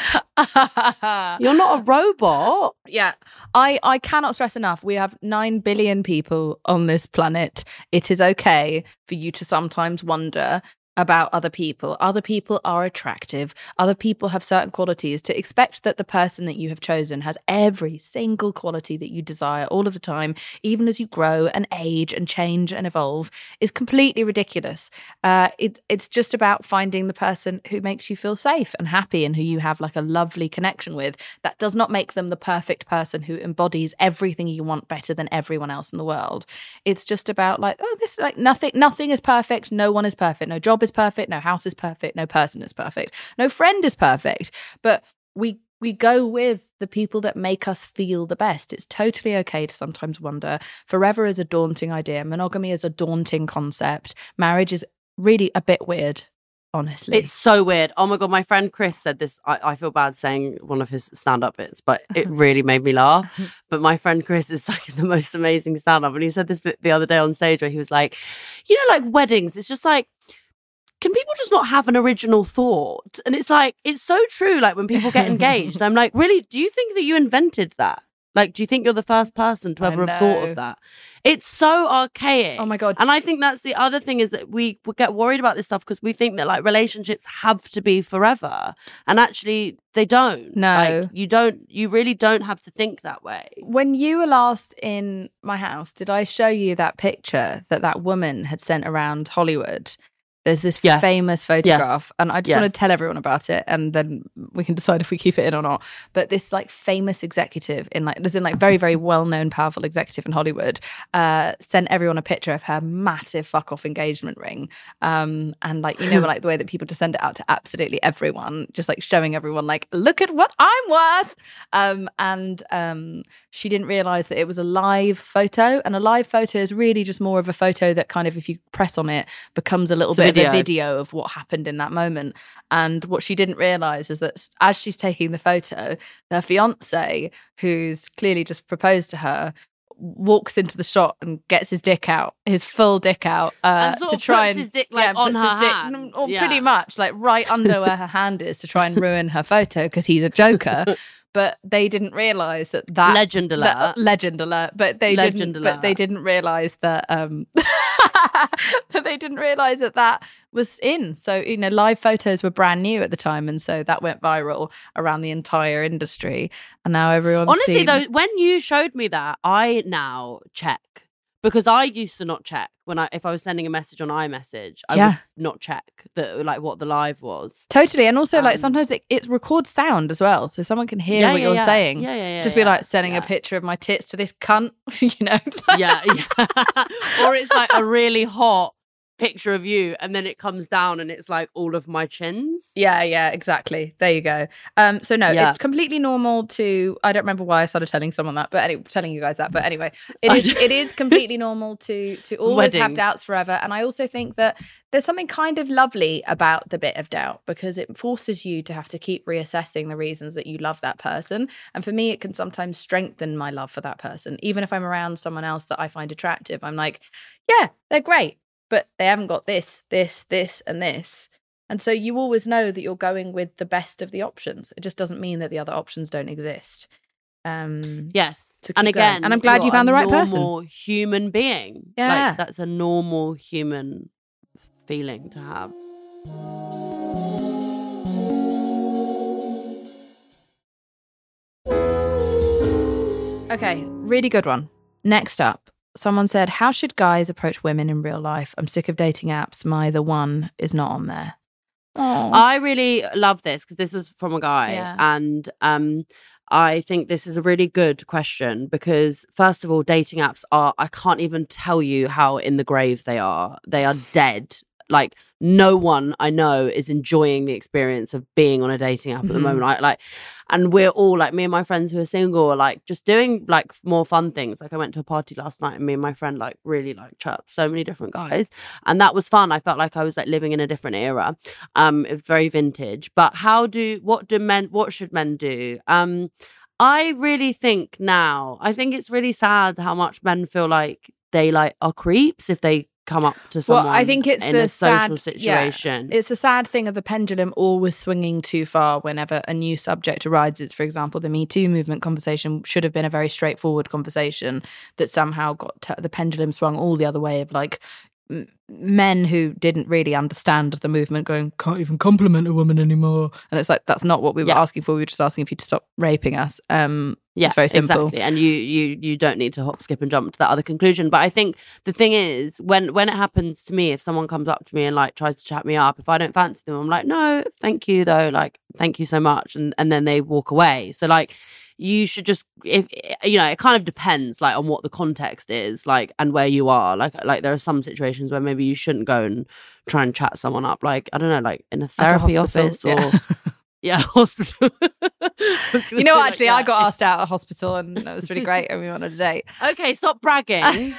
Speaker 3: You're not a robot.
Speaker 2: Yeah, I, I cannot stress enough. We have nine billion people on this planet. It is okay for you to sometimes wonder about other people. Other people are attractive. Other people have certain qualities. To expect that the person that you have chosen has every single quality that you desire all of the time, even as you grow and age and change and evolve, is completely ridiculous. Uh, it, it's just about finding the person who makes you feel safe and happy and who you have like a lovely connection with. That does not make them the perfect person who embodies everything you want better than everyone else in the world. It's just about like, oh, this like nothing, nothing is perfect. No one is perfect. No job is perfect, no house is perfect, no person is perfect, no friend is perfect, but we we go with the people that make us feel the best. It's totally okay to sometimes wonder. Forever is a daunting idea. Monogamy is a daunting concept. Marriage is really a bit weird, honestly.
Speaker 3: It's so weird. Oh my God, my friend Chris said this. I, I feel bad saying one of his stand-up bits, but it really made me laugh. But my friend Chris is like the most amazing stand-up. And he said this bit the other day on stage where he was like, you know, like weddings, it's just like, can people just not have an original thought? And it's like, it's so true. Like when people get engaged, I'm like, really, do you think that you invented that? Like, do you think you're the first person to ever have thought of that? It's so archaic.
Speaker 2: Oh my God.
Speaker 3: And I think that's the other thing is that we get worried about this stuff because we think that like relationships have to be forever. And actually they don't.
Speaker 2: No.
Speaker 3: Like, you don't, you really don't have to think that way.
Speaker 2: When you were last in my house, did I show you that picture that that woman had sent around Hollywood? There's this
Speaker 3: yes.
Speaker 2: famous photograph,
Speaker 3: yes.
Speaker 2: and I just
Speaker 3: yes.
Speaker 2: want to tell everyone about it, and then we can decide if we keep it in or not. But this like famous executive in like, there's in like very, very well-known, powerful executive in Hollywood, uh, sent everyone a picture of her massive fuck-off engagement ring, um, and like you know like the way that people just send it out to absolutely everyone, just like showing everyone like, look at what I'm worth. Um, and um, she didn't realize that it was a live photo, and a live photo is really just more of a photo that kind of, if you press on it, becomes a little bit.
Speaker 3: Video.
Speaker 2: A video of what happened in that moment. And what she didn't realize is that as she's taking the photo, their fiance, who's clearly just proposed to her, walks into the shot and gets his dick out, his full dick out, uh,
Speaker 3: and sort
Speaker 2: to
Speaker 3: of
Speaker 2: try
Speaker 3: puts
Speaker 2: and
Speaker 3: his dick like
Speaker 2: yeah,
Speaker 3: on
Speaker 2: puts
Speaker 3: her
Speaker 2: his dick,
Speaker 3: hand.
Speaker 2: or
Speaker 3: yeah.
Speaker 2: pretty much like right under where her hand is to try and ruin her photo because he's a joker. But they didn't realize that that
Speaker 3: legend alert,
Speaker 2: that, legend alert. But they
Speaker 3: legend
Speaker 2: didn't.
Speaker 3: alert.
Speaker 2: But they didn't realize that. Um, but they didn't realize that that was in. So you know, live photos were brand new at the time, and so that went viral around the entire industry. And now everyone's
Speaker 3: honestly
Speaker 2: seen...
Speaker 3: though, when you showed me that, I now check. Because I used to not check when I, if I was sending a message on iMessage, I
Speaker 2: yeah.
Speaker 3: would not check that like what the live was.
Speaker 2: Totally, and also um, like sometimes it, it records sound as well, so someone can hear
Speaker 3: yeah,
Speaker 2: what
Speaker 3: yeah,
Speaker 2: you're
Speaker 3: yeah.
Speaker 2: saying.
Speaker 3: Yeah, yeah, yeah.
Speaker 2: Just
Speaker 3: yeah,
Speaker 2: be like sending
Speaker 3: yeah.
Speaker 2: a picture of my tits to this cunt, you know.
Speaker 3: yeah, yeah. Or it's like a really hot picture of you, and then it comes down and it's like all of my chins.
Speaker 2: Yeah, yeah, exactly. There you go. Um, so no,
Speaker 3: yeah.
Speaker 2: it's completely normal to. I don't remember why I started telling someone that, but anyway, telling you guys that. But anyway, it is. It is completely normal to to always
Speaker 3: Weddings.
Speaker 2: have doubts forever. And I also think that there's something kind of lovely about the bit of doubt because it forces you to have to keep reassessing the reasons that you love that person. And for me, it can sometimes strengthen my love for that person. Even if I'm around someone else that I find attractive, I'm like, yeah, they're great. But they haven't got this, this, this, and this. And so you always know that you're going with the best of the options. It just doesn't mean that the other options don't exist. Um,
Speaker 3: yes.
Speaker 2: So
Speaker 3: and again,
Speaker 2: going. And I'm glad you found the right person.
Speaker 3: Normal human being.
Speaker 2: Yeah.
Speaker 3: Like, that's a normal human feeling to have.
Speaker 2: Okay, really good one. Next up. Someone said, how should guys approach women in real life? I'm sick of dating apps. My the one is not on there. Aww.
Speaker 3: I really love this because this was from a guy.
Speaker 2: Yeah.
Speaker 3: And um, I think this is a really good question because, first of all, dating apps are, I can't even tell you how in the grave they are. They are dead. Like no one I know is enjoying the experience of being on a dating app
Speaker 2: Mm-hmm.
Speaker 3: at the moment. I like, and we're all like, me and my friends who are single are like just doing like more fun things. Like I went to a party last night and me and my friend like really like chirped so many different guys, and that was fun. I felt like I was like living in a different era. Um, it's very vintage. But how do what do men? What should men do? Um, I really think now. I think it's really sad how much men feel like they like are creeps if they come up to someone.
Speaker 2: Well, I think it's
Speaker 3: in
Speaker 2: the
Speaker 3: a social
Speaker 2: sad,
Speaker 3: situation.
Speaker 2: Yeah, it's the sad thing of the pendulum always swinging too far whenever a new subject arises. For example, the Me Too movement conversation should have been a very straightforward conversation that somehow got t- the pendulum swung all the other way of like m- men who didn't really understand the movement going, can't even compliment a woman anymore. And it's like, that's not what we were
Speaker 3: Yeah.
Speaker 2: asking for. We were just asking if you to stop raping us. Um,
Speaker 3: Yeah,
Speaker 2: it's very simple.
Speaker 3: exactly. And you you you don't need to hop, skip, and jump to that other conclusion. But I think the thing is, when when it happens to me, if someone comes up to me and like tries to chat me up, if I don't fancy them, I'm like, no, thank you though, like thank you so much, and and then they walk away. So like, you should just, if you know, it kind of depends like on what the context is, like, and where you are. Like like there are some situations where maybe you shouldn't go and try and chat someone up, like I don't know, like in a
Speaker 2: At a
Speaker 3: therapy
Speaker 2: hospital,
Speaker 3: office or.
Speaker 2: yeah.
Speaker 3: Yeah, hospital.
Speaker 2: You know, actually, I got asked out at hospital and that was really great and we went on a date.
Speaker 3: Okay, stop bragging.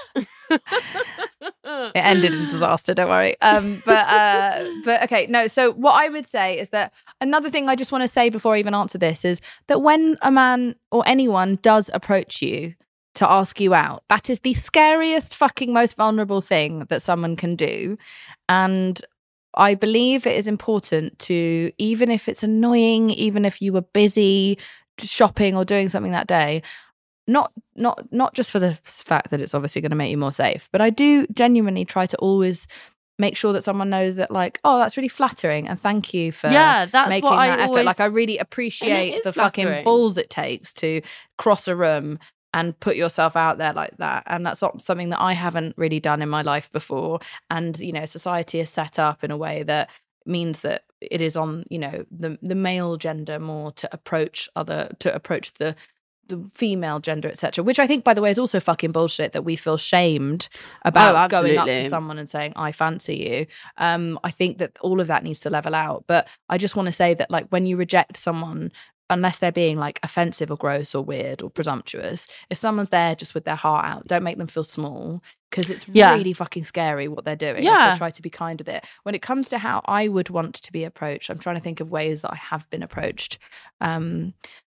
Speaker 2: It ended in disaster, don't worry. Um, but uh, but okay, no. So what I would say is that another thing I just want to say before I even answer this is that when a man or anyone does approach you to ask you out, that is the scariest, fucking most vulnerable thing that someone can do. And I believe it is important to, even if it's annoying, even if you were busy shopping or doing something that day, not not not just for the fact that it's obviously going to make you more safe, but I do genuinely try to always make sure that someone knows that, like, oh, that's really flattering and thank you for
Speaker 3: Yeah, that's
Speaker 2: making
Speaker 3: what I
Speaker 2: that effort.
Speaker 3: always-
Speaker 2: Like, I really
Speaker 3: And
Speaker 2: appreciate
Speaker 3: it is
Speaker 2: the fucking
Speaker 3: flattering.
Speaker 2: balls it takes to cross a room and put yourself out there like that. And that's not something that I haven't really done in my life before. And, you know, society is set up in a way that means that it is on, you know, the the male gender more to approach other, to approach the the female gender, et cetera, which I think, by the way, is also fucking bullshit that we feel shamed about
Speaker 3: Oh,
Speaker 2: going up to
Speaker 3: absolutely.
Speaker 2: someone and saying, I fancy you. Um, I think that all of that needs to level out. But I just want to say that, like, when you reject someone, unless they're being like offensive or gross or weird or presumptuous, if someone's there just with their heart out, don't make them feel small, because it's
Speaker 3: Yeah.
Speaker 2: really fucking scary what they're doing.
Speaker 3: Yeah.
Speaker 2: So try to be kind with it. When it comes to how I would want to be approached, I'm trying to think of ways that I have been approached. Um,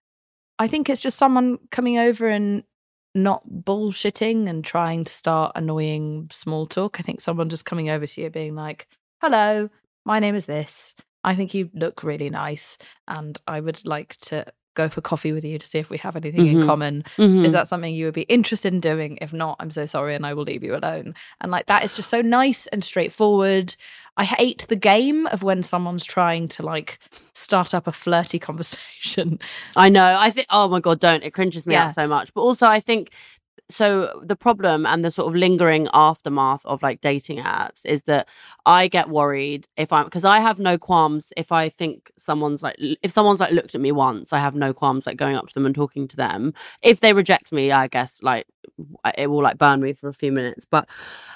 Speaker 2: I think it's just someone coming over and not bullshitting and trying to start annoying small talk. I think someone just coming over to you being like, hello, my name is this. I think you look really nice and I would like to go for coffee with you to see if we have anything in
Speaker 3: Mhm.
Speaker 2: common.
Speaker 3: Mhm.
Speaker 2: Is that something you would be interested in doing? If not, I'm so sorry and I will leave you alone. And like, that is just so nice and straightforward. I hate the game of when someone's trying to like start up a flirty conversation.
Speaker 3: I know. I think, oh my God, don't. It cringes me
Speaker 2: Yeah.
Speaker 3: out so much. But also, I think, so the problem and the sort of lingering aftermath of like dating apps is that I get worried if I'm, because I have no qualms if I think someone's like, if someone's like looked at me once, I have no qualms like going up to them and talking to them. If they reject me, I guess like it will like burn me for a few minutes. But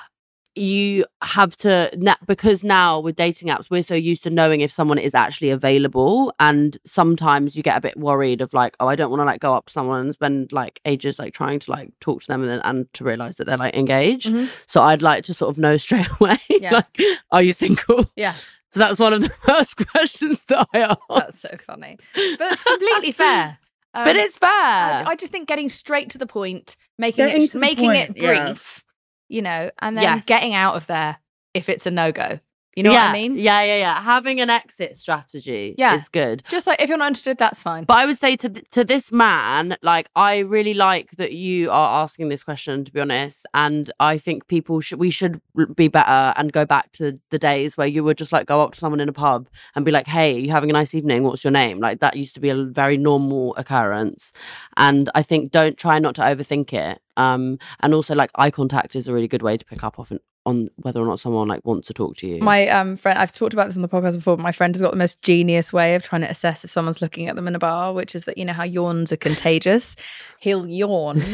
Speaker 3: you have to, na- because now with dating apps we're so used to knowing if someone is actually available, and sometimes you get a bit worried of like, oh, I don't want to like go up to someone and spend like ages like trying to like talk to them and then and to realize that they're like engaged.
Speaker 2: Mhm.
Speaker 3: So I'd like to sort of know straight away,
Speaker 2: Yeah.
Speaker 3: like, are you single?
Speaker 2: Yeah,
Speaker 3: So that's one of the first questions that I ask.
Speaker 2: that's so funny. But it's completely fair. Um,
Speaker 3: But it's fair.
Speaker 2: I, I just think getting straight to the point, making
Speaker 3: Getting
Speaker 2: it
Speaker 3: to the
Speaker 2: making
Speaker 3: point,
Speaker 2: it
Speaker 3: yeah.
Speaker 2: brief, you know, and then
Speaker 3: Yes.
Speaker 2: getting out of there if it's a no-go. You know
Speaker 3: yeah,
Speaker 2: what I mean?
Speaker 3: Yeah, yeah, yeah. Having an exit strategy
Speaker 2: Yeah.
Speaker 3: is good.
Speaker 2: Just like, if you're not interested, that's fine.
Speaker 3: But I would say to th- to this man, like, I really like that you are asking this question, to be honest. And I think people should, we should be better and go back to the days where you would just like go up to someone in a pub and be like, hey, are you having a nice evening? What's your name? Like, that used to be a very normal occurrence. And I think don't try not to overthink it. Um, and also like eye contact is a really good way to pick up often on whether or not someone like wants to talk to you.
Speaker 2: My um friend, I've talked about this on the podcast before, but my friend has got the most genius way of trying to assess if someone's looking at them in a bar, which is that, you know how yawns are contagious. He'll yawn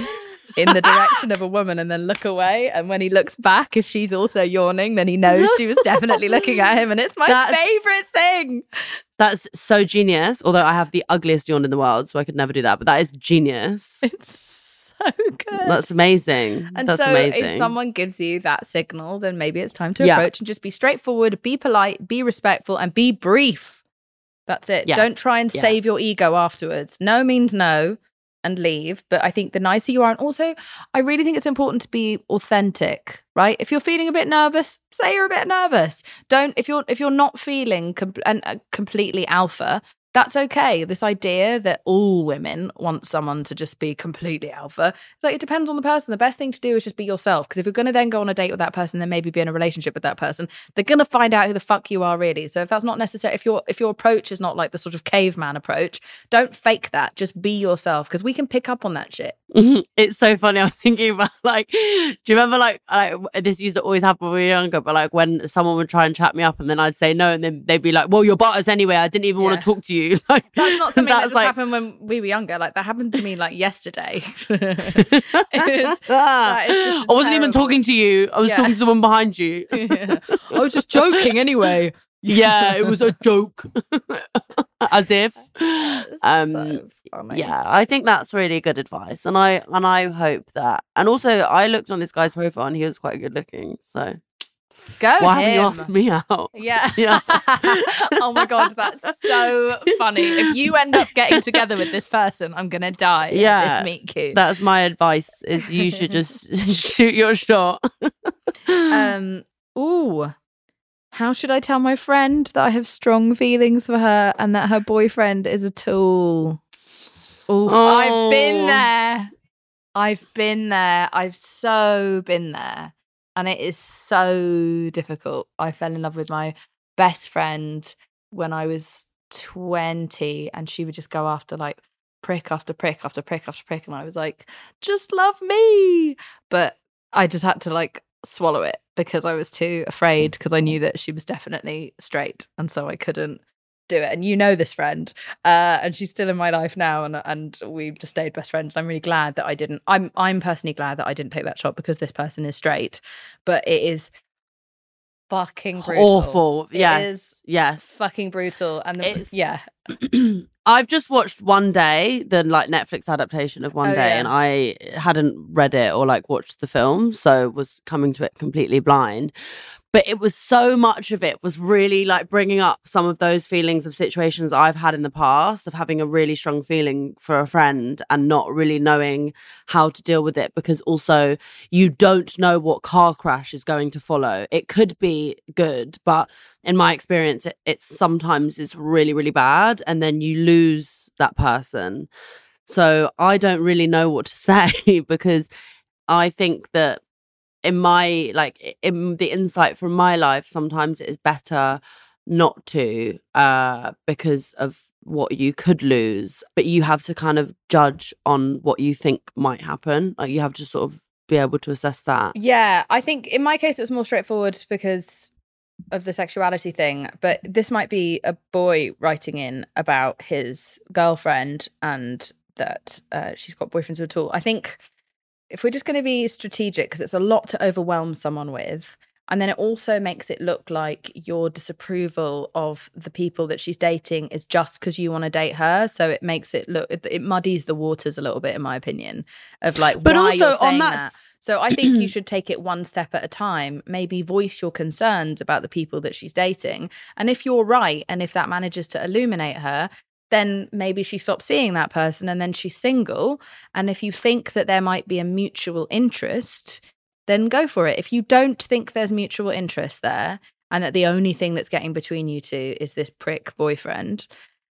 Speaker 2: in the direction of a woman and then look away. And when he looks back, if she's also yawning, then he knows she was definitely looking at him. And it's my That's, favourite thing.
Speaker 3: That's so genius. Although I have the ugliest yawn in the world, so I could never do that. But that is genius.
Speaker 2: It's so good.
Speaker 3: That's amazing.
Speaker 2: And
Speaker 3: That's
Speaker 2: so
Speaker 3: amazing.
Speaker 2: if someone gives you that signal, then maybe it's time to
Speaker 3: yeah.
Speaker 2: approach and just be straightforward, be polite, be respectful, and be brief. That's it.
Speaker 3: Yeah.
Speaker 2: Don't try and
Speaker 3: yeah.
Speaker 2: save your ego afterwards. No means no and leave. But I think the nicer you are, and also I really think it's important to be authentic, right? If you're feeling a bit nervous, say you're a bit nervous. Don't, if you're if you're not feeling com- and, uh, completely alpha, that's okay. This idea that all women want someone to just be completely alpha, it's like it depends on the person. The best thing to do is just be yourself. Because if you're going to then go on a date with that person, then maybe be in a relationship with that person, they're going to find out who the fuck you are really. So if that's not necessary, if your if your approach is not like the sort of caveman approach, don't fake that. Just be yourself, because we can pick up on that shit.
Speaker 3: It's so funny. I'm thinking about like, do you remember like, like this used to always happen when we were younger, but like when someone would try and chat me up and then I'd say no, and then they'd be like, well, you're butters anyway. I didn't even yeah. want to talk to you. Like,
Speaker 2: that's not something that just
Speaker 3: like...
Speaker 2: happened when we were younger. Like that happened to me like yesterday. It was,
Speaker 3: I wasn't terrible. even talking to you. I was yeah. talking to the one behind you.
Speaker 2: Yeah. I was just joking anyway.
Speaker 3: Yeah, it was a joke. As if. Um,
Speaker 2: so funny.
Speaker 3: Yeah, I think that's really good advice. And I and I hope that. And also, I looked on this guy's profile and he was quite good looking. So
Speaker 2: go
Speaker 3: why
Speaker 2: him.
Speaker 3: haven't you asked me out?
Speaker 2: Yeah.
Speaker 3: yeah.
Speaker 2: Oh my God, that's so funny. If you end up getting together with this person, I'm going to die.
Speaker 3: Yeah.
Speaker 2: This meet cute.
Speaker 3: That's my advice, is you should just shoot your shot.
Speaker 2: um. Ooh. How should I tell my friend that I have strong feelings for her and that her boyfriend is a tool? Oof, oh. I've been there. I've been there. I've so been there. And it is so difficult. I fell in love with my best friend when I was twenty, and she would just go after like prick after prick after prick after prick. And I was like, just love me. But I just had to like swallow it because I was too afraid, because I knew that she was definitely straight, and so I couldn't do it. And you know this friend, uh, and she's still in my life now, and and we've just stayed best friends. And I'm really glad that I didn't. I'm I'm personally glad that I didn't take that shot, because this person is straight, but it is fucking brutal.
Speaker 3: Awful.
Speaker 2: It
Speaker 3: yes,
Speaker 2: is
Speaker 3: yes,
Speaker 2: fucking brutal. And the,
Speaker 3: it's
Speaker 2: yeah.
Speaker 3: I've just watched One Day, the like Netflix adaptation of One
Speaker 2: oh,
Speaker 3: Day,
Speaker 2: yeah.
Speaker 3: and I hadn't read it or like watched the film, so was coming to it completely blind. But it was so much of it was really like bringing up some of those feelings of situations I've had in the past, of having a really strong feeling for a friend and not really knowing how to deal with it, because also you don't know what car crash is going to follow. It could be good, but in my experience, it, it sometimes is really, really bad, and then you lose that person. So I don't really know what to say, because I think that in my, like, in the insight from my life, sometimes it is better not to, uh, because of what you could lose. But you have to kind of judge on what you think might happen. Like, you have to sort of be able to assess that.
Speaker 2: Yeah, I think in my case it was more straightforward because of the sexuality thing. But this might be a boy writing in about his girlfriend and that uh, she's got boyfriends at all. I think if we're just going to be strategic, because it's a lot to overwhelm someone with, and then it also makes it look like your disapproval of the people that she's dating is just because you want to date her. So it makes it look, it, it muddies the waters a little bit, in my opinion, of like,
Speaker 3: but
Speaker 2: why
Speaker 3: also
Speaker 2: you're saying
Speaker 3: on that.
Speaker 2: that. So I think you should take it one step at a time, maybe voice your concerns about the people that she's dating. And if you're right, and if that manages to illuminate her, then maybe she stops seeing that person and then she's single. And if you think that there might be a mutual interest, then go for it. If you don't think there's mutual interest there, and that the only thing that's getting between you two is this prick boyfriend,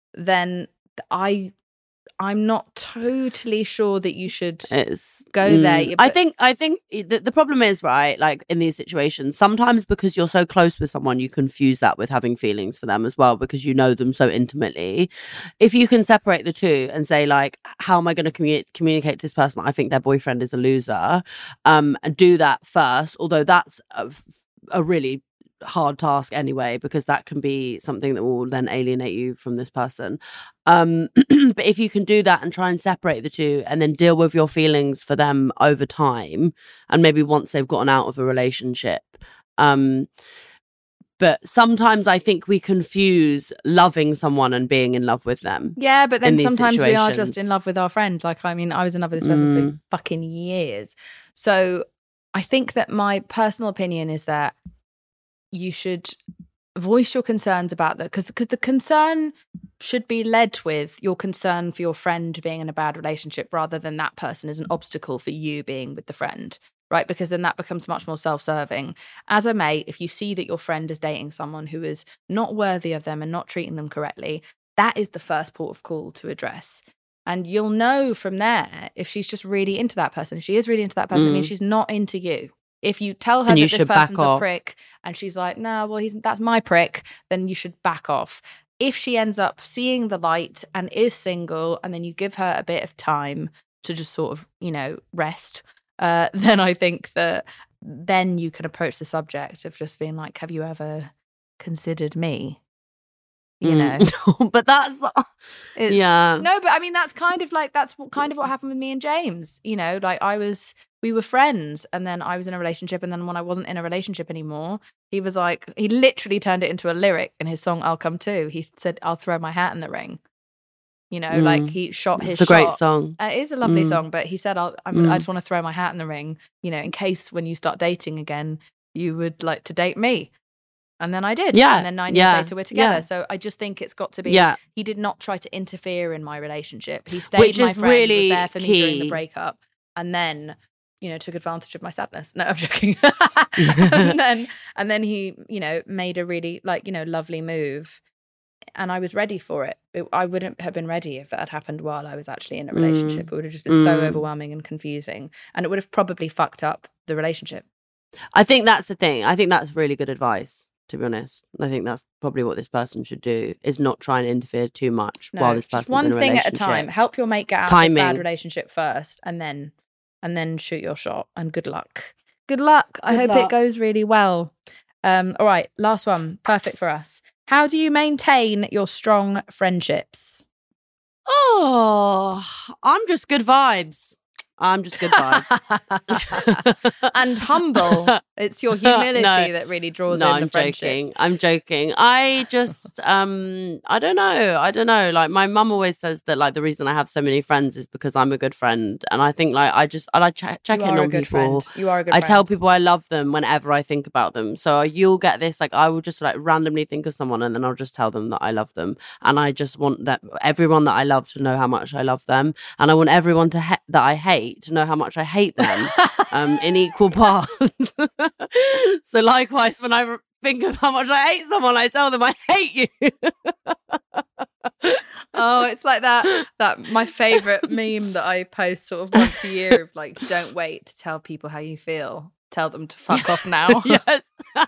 Speaker 2: then I, I'm not totally sure that you should
Speaker 3: it's,
Speaker 2: go
Speaker 3: mm,
Speaker 2: there.
Speaker 3: I think, I think the, the problem is, right, like in these situations, sometimes because you're so close with someone, you confuse that with having feelings for them as well, because you know them so intimately. If you can separate the two and say, like, how am I going to commu- communicate to this person I think their boyfriend is a loser, um, and do that first, although that's a, a really hard task anyway, because that can be something that will then alienate you from this person. Um, but if you can do that and try and separate the two and then deal with your feelings for them over time, and maybe once they've gotten out of a relationship. Um, but sometimes I think we confuse loving someone and being in love with them.
Speaker 2: Yeah, but then sometimes
Speaker 3: situations.
Speaker 2: we are just in love with our friend. Like, I mean, I was in love with this person mm. for fucking years. So I think that my personal opinion is that you should voice your concerns about that, because because the concern should be led with your concern for your friend being in a bad relationship, rather than that person is an obstacle for you being with the friend, right? Because then that becomes much more self-serving. As a mate, if you see that your friend is dating someone who is not worthy of them and not treating them correctly, that is the first port of call to address. And you'll know from there if she's just really into that person. If she is really into that person, mm. it means she's not into you. If you tell her that this person's a prick and she's like, no, well, he's that's my prick, then you should back off. If she ends up seeing the light and is single, and then you give her a bit of time to just sort of, you know, rest, uh, then I think that then you can approach the subject of just being like, have you ever considered me? You know,
Speaker 3: mm. but that's
Speaker 2: it's,
Speaker 3: yeah.
Speaker 2: No, but I mean, that's kind of like that's what, kind of what happened with me and James. You know, like I was, we were friends, and then I was in a relationship, and then when I wasn't in a relationship anymore, he was like, he literally turned it into a lyric in his song "I'll Come Too." He said, "I'll throw my hat in the ring." You know, mm. like he shot his.
Speaker 3: It's a
Speaker 2: shot.
Speaker 3: great song.
Speaker 2: Uh, it is a lovely
Speaker 3: mm.
Speaker 2: song, but he said, I'll, I'm, mm. "I just want to throw my hat in the ring." You know, in case when you start dating again, you would like to date me. And then I did.
Speaker 3: Yeah.
Speaker 2: And then nine
Speaker 3: yeah.
Speaker 2: years later, we're together.
Speaker 3: Yeah.
Speaker 2: So I just think it's got to be,
Speaker 3: yeah.
Speaker 2: he did not try to interfere in my relationship. He stayed
Speaker 3: Which
Speaker 2: my
Speaker 3: is
Speaker 2: friend,
Speaker 3: really
Speaker 2: was there for me
Speaker 3: key.
Speaker 2: during the breakup. And then, you know, took advantage of my sadness. No, I'm joking. and then, and then he, you know, made a really, like, you know, lovely move. And I was ready for it. it. I wouldn't have been ready if that had happened while I was actually in a relationship. Mm. It would have just been mm. so overwhelming and confusing. And it would have probably fucked up the relationship.
Speaker 3: I think that's the thing. I think that's really good advice, to be honest. I think that's probably what this person should do, is not try and interfere too much
Speaker 2: no,
Speaker 3: while this
Speaker 2: person's
Speaker 3: person's in a relationship.
Speaker 2: Just one thing at a time. Help your mate get out Timing. of this bad relationship first, and then and then shoot your shot, and good luck. Good luck. Good I hope luck. It goes really well. Um, all right, last one. Perfect for us. How do you maintain your strong friendships?
Speaker 3: Oh, I'm just good vibes. I'm just good vibes.
Speaker 2: And humble. It's your humility no, that really draws
Speaker 3: no,
Speaker 2: in the
Speaker 3: I'm
Speaker 2: friendships.
Speaker 3: Joking. I'm joking. I just, um, I don't know. I don't know. Like, my mum always says that, like, the reason I have so many friends is because I'm a good friend. And I think, like, I just, I like check, check in on people.
Speaker 2: Friend. You are a good
Speaker 3: I
Speaker 2: friend.
Speaker 3: tell people I love them whenever I think about them. So you'll get this, like, I will just, like, randomly think of someone, and then I'll just tell them that I love them. And I just want that everyone that I love to know how much I love them. And I want everyone to ha- that I hate to know how much I hate them um, in equal parts. So likewise, when I re- think of how much I hate someone, I tell them I hate you.
Speaker 2: Oh, it's like that, that my favourite meme that I post sort of once a year of like, don't wait to tell people how you feel. Tell them to fuck off now.
Speaker 3: Yes.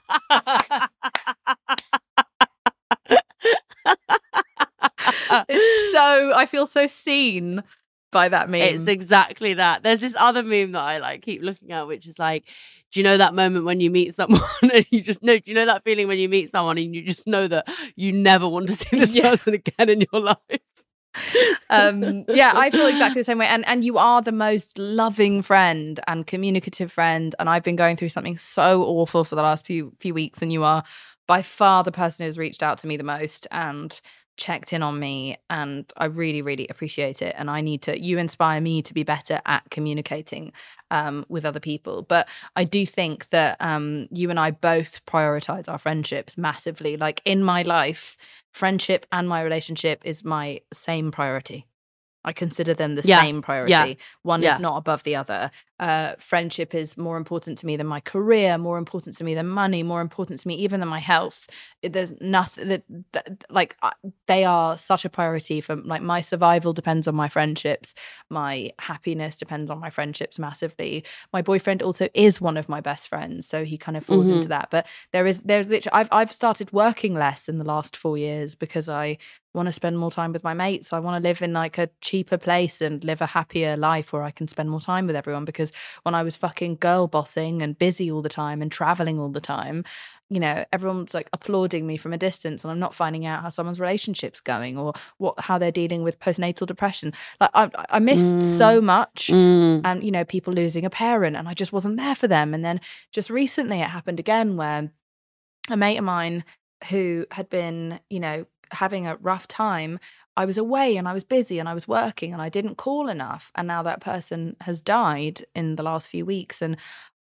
Speaker 2: It's so, I feel so seen by that meme.
Speaker 3: It's exactly that. There's this other meme that I like keep looking at, which is like, do you know that moment when you meet someone and you just know, do you know that feeling when you meet someone and you just know that you never want to see this yeah. person again in your life?
Speaker 2: um yeah, I feel exactly the same way. And and you are the most loving friend and communicative friend. And I've been going through something so awful for the last few few weeks, and you are by far the person who's reached out to me the most and checked in on me, and I really really appreciate it. And I need to you inspire me to be better at communicating um with other people. But I do think that um you and I both prioritize our friendships massively. Like, in my life, friendship and my relationship is my same priority. I consider them the
Speaker 3: yeah.
Speaker 2: same priority.
Speaker 3: Yeah.
Speaker 2: One
Speaker 3: yeah.
Speaker 2: is not above the other. Uh, friendship is more important to me than my career, more important to me than money, more important to me even than my health. It, there's nothing that, that like uh, they are such a priority for, like, my survival depends on my friendships. My happiness depends on my friendships massively. My boyfriend also is one of my best friends, so he kind of falls mm-hmm. into that. But there is, there's literally, I've I've started working less in the last four years because I want to spend more time with my mates. I want to live in like a cheaper place and live a happier life where I can spend more time with everyone. Because when I was fucking girl bossing and busy all the time and traveling all the time, you know, everyone's like applauding me from a distance and I'm not finding out how someone's relationship's going or what how they're dealing with postnatal depression. Like I, I missed
Speaker 3: Mm.
Speaker 2: so much
Speaker 3: Mm.
Speaker 2: and, you know, people losing a parent and I just wasn't there for them. And then just recently it happened again where a mate of mine who had been, you know, having a rough time, I was away and I was busy and I was working and I didn't call enough. And now that person has died in the last few weeks. And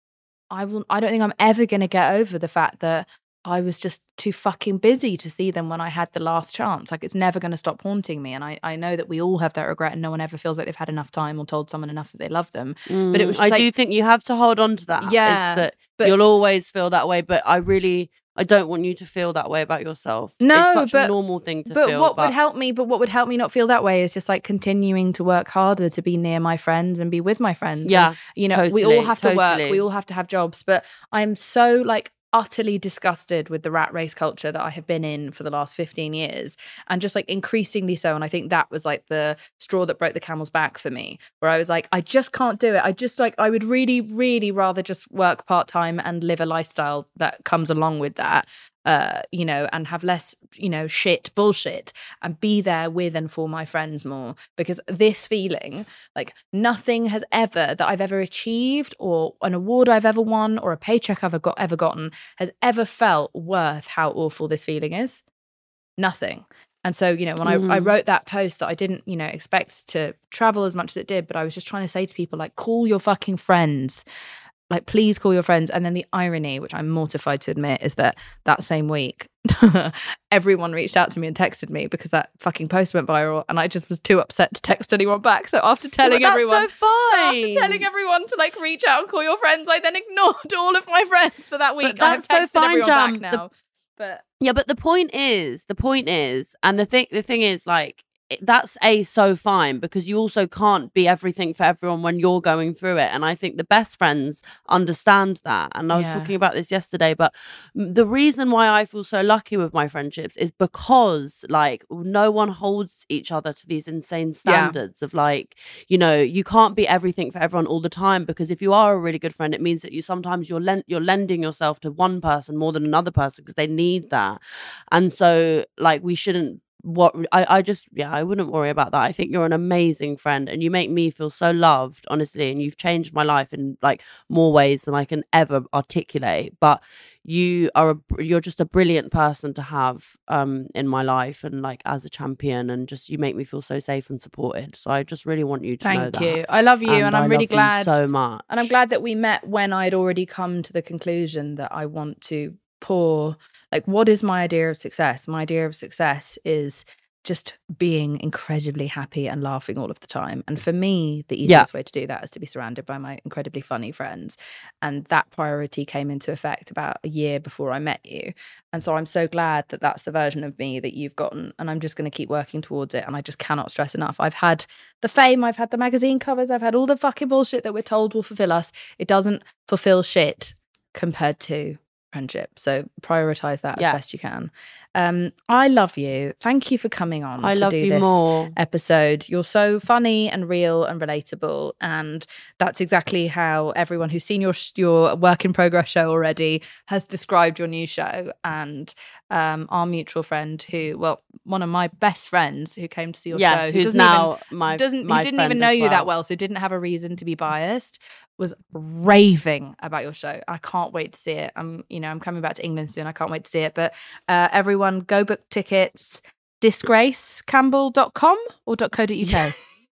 Speaker 2: I will, I don't think I'm ever going to get over the fact that I was just too fucking busy to see them when I had the last chance. Like, it's never going to stop haunting me. And I, I know that we all have that regret and no one ever feels like they've had enough time or told someone enough that they love them.
Speaker 3: Mm.
Speaker 2: But it was just
Speaker 3: I
Speaker 2: like,
Speaker 3: do think you have to hold on to that.
Speaker 2: Yeah,
Speaker 3: It's that
Speaker 2: but-
Speaker 3: you'll always feel that way. But I really, I don't want you to feel that way about yourself.
Speaker 2: No,
Speaker 3: it's such
Speaker 2: but-
Speaker 3: a normal thing to
Speaker 2: but
Speaker 3: feel.
Speaker 2: what
Speaker 3: but
Speaker 2: would help me, but what would help me not feel that way is just like continuing to work harder to be near my friends and be with my friends.
Speaker 3: Yeah,
Speaker 2: And, you know, we
Speaker 3: totally,
Speaker 2: all have to work.
Speaker 3: totally.
Speaker 2: We all have to have jobs. But I'm so like utterly disgusted with the rat race culture that I have been in for the last fifteen years and just like increasingly so. And I think that was like the straw that broke the camel's back for me, where I was like, I just can't do it. I just like, I would really, really rather just work part-time and live a lifestyle that comes along with that. Uh, you know, and have less, you know, shit, bullshit, and be there with and for my friends more. Because this feeling, like nothing has ever, that I've ever achieved or an award I've ever won or a paycheck I've ever, got, ever gotten has ever felt worth how awful this feeling is. Nothing. And so, you know, when
Speaker 3: Mhm.
Speaker 2: I, I wrote that post that I didn't, you know, expect to travel as much as it did, but I was just trying to say to people, like, call your fucking friends. Like, please call your friends. And then the irony, which I'm mortified to admit, is that that same week, everyone reached out to me and texted me because that fucking post went viral. And I just was too upset to text anyone back. So after telling
Speaker 3: But that's
Speaker 2: everyone,
Speaker 3: so fine.
Speaker 2: after telling everyone to like reach out and call your friends, I then ignored all of my friends for that week.
Speaker 3: But
Speaker 2: I have
Speaker 3: that's
Speaker 2: texted
Speaker 3: so fine,
Speaker 2: everyone
Speaker 3: Jam.
Speaker 2: back now. But
Speaker 3: Yeah, but the point is, the point is, and the thing, the thing is, like, it, that's a so fine because you also can't be everything for everyone when you're going through it. And I think the best friends understand that. And I was
Speaker 2: Yeah.
Speaker 3: talking about this yesterday, but the reason why I feel so lucky with my friendships is because, like, no one holds each other to these insane standards of, like, you know, you can't be everything for everyone all the time, because if you are a really good friend, it means that you sometimes you're lend you're lending yourself to one person more than another person because they need that. And so, like, we shouldn't what I, I just yeah I wouldn't worry about that. I think you're an amazing friend and you make me feel so loved, honestly, and you've changed my life in like more ways than I can ever articulate. But you are a, you're just a brilliant person to have um in my life and like as a champion, and just you make me feel so safe and supported. So I just really want you to know
Speaker 2: thank
Speaker 3: that.
Speaker 2: you. I love you, and,
Speaker 3: I
Speaker 2: I'm really
Speaker 3: love you
Speaker 2: glad.
Speaker 3: so much.
Speaker 2: And I'm glad that we met when I'd already come to the conclusion that I want to pour, like, what is my idea of success? My idea of success is just being incredibly happy and laughing all of the time. And for me, the easiest
Speaker 3: Yeah.
Speaker 2: way to do that is to be surrounded by my incredibly funny friends. And that priority came into effect about a year before I met you. And so I'm so glad that that's the version of me that you've gotten. And I'm just going to keep working towards it. And I just cannot stress enough. I've had the fame, I've had the magazine covers, I've had all the fucking bullshit that we're told will fulfill us. It doesn't fulfill shit compared to friendship. So prioritize that
Speaker 3: Yeah.
Speaker 2: as best you can. Um, I love you. Thank you for coming on
Speaker 3: I
Speaker 2: to
Speaker 3: love
Speaker 2: do
Speaker 3: you
Speaker 2: this
Speaker 3: more.
Speaker 2: episode. You're so funny and real and relatable, and that's exactly how everyone who's seen your your work in progress show already has described your new show. And um, our mutual friend, who, well, one of my best friends who came to see your
Speaker 3: Yeah,
Speaker 2: show, who
Speaker 3: who's
Speaker 2: doesn't
Speaker 3: now
Speaker 2: even,
Speaker 3: my
Speaker 2: doesn't
Speaker 3: my
Speaker 2: he didn't
Speaker 3: friend
Speaker 2: even know
Speaker 3: as
Speaker 2: you that
Speaker 3: well.
Speaker 2: well, so didn't have a reason to be biased, was raving about your show. I can't wait to see it. I'm, you know, I'm coming back to England soon. I can't wait to see it. But uh, everyone, go book tickets. disgrace campbell dot com or .co.uk.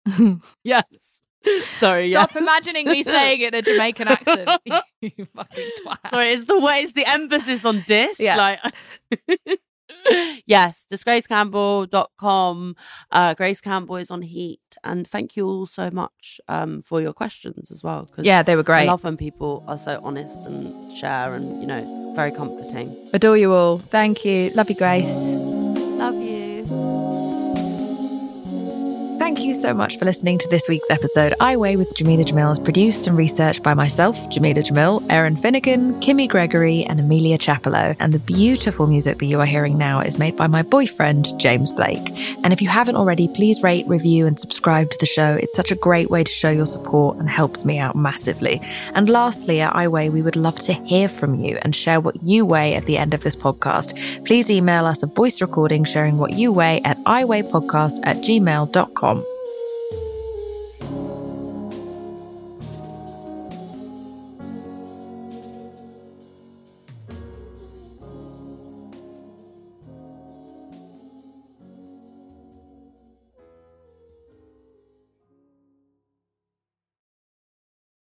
Speaker 3: Yes. Sorry.
Speaker 2: Stop
Speaker 3: yes.
Speaker 2: imagining me saying it in a Jamaican accent. You fucking twat.
Speaker 3: Sorry, it's the way, it's the emphasis on dis.
Speaker 2: Yeah.
Speaker 3: Like, yes, disgrace campbell dot com. Uh, Grace Campbell is on Heat. And thank you all so much um, for your questions as well. 'cause
Speaker 2: Yeah, they were great.
Speaker 3: I love when people are so honest and share, and, you know, it's very comforting.
Speaker 2: Adore you all. Thank you. Love you, Grace.
Speaker 3: Love you.
Speaker 2: Thank you so much for listening to this week's episode. I Weigh with Jameela Jamil is produced and researched by myself, Jameela Jamil, Erin Finnegan, Kimmy Gregory, and Amelia Chapello. And the beautiful music that you are hearing now is made by my boyfriend, James Blake. And if you haven't already, please rate, review, and subscribe to the show. It's such a great way to show your support and helps me out massively. And lastly, at I Weigh, we would love to hear from you and share what you weigh at the end of this podcast. Please email us a voice recording sharing what you weigh at iweighpodcast at gmail dot com.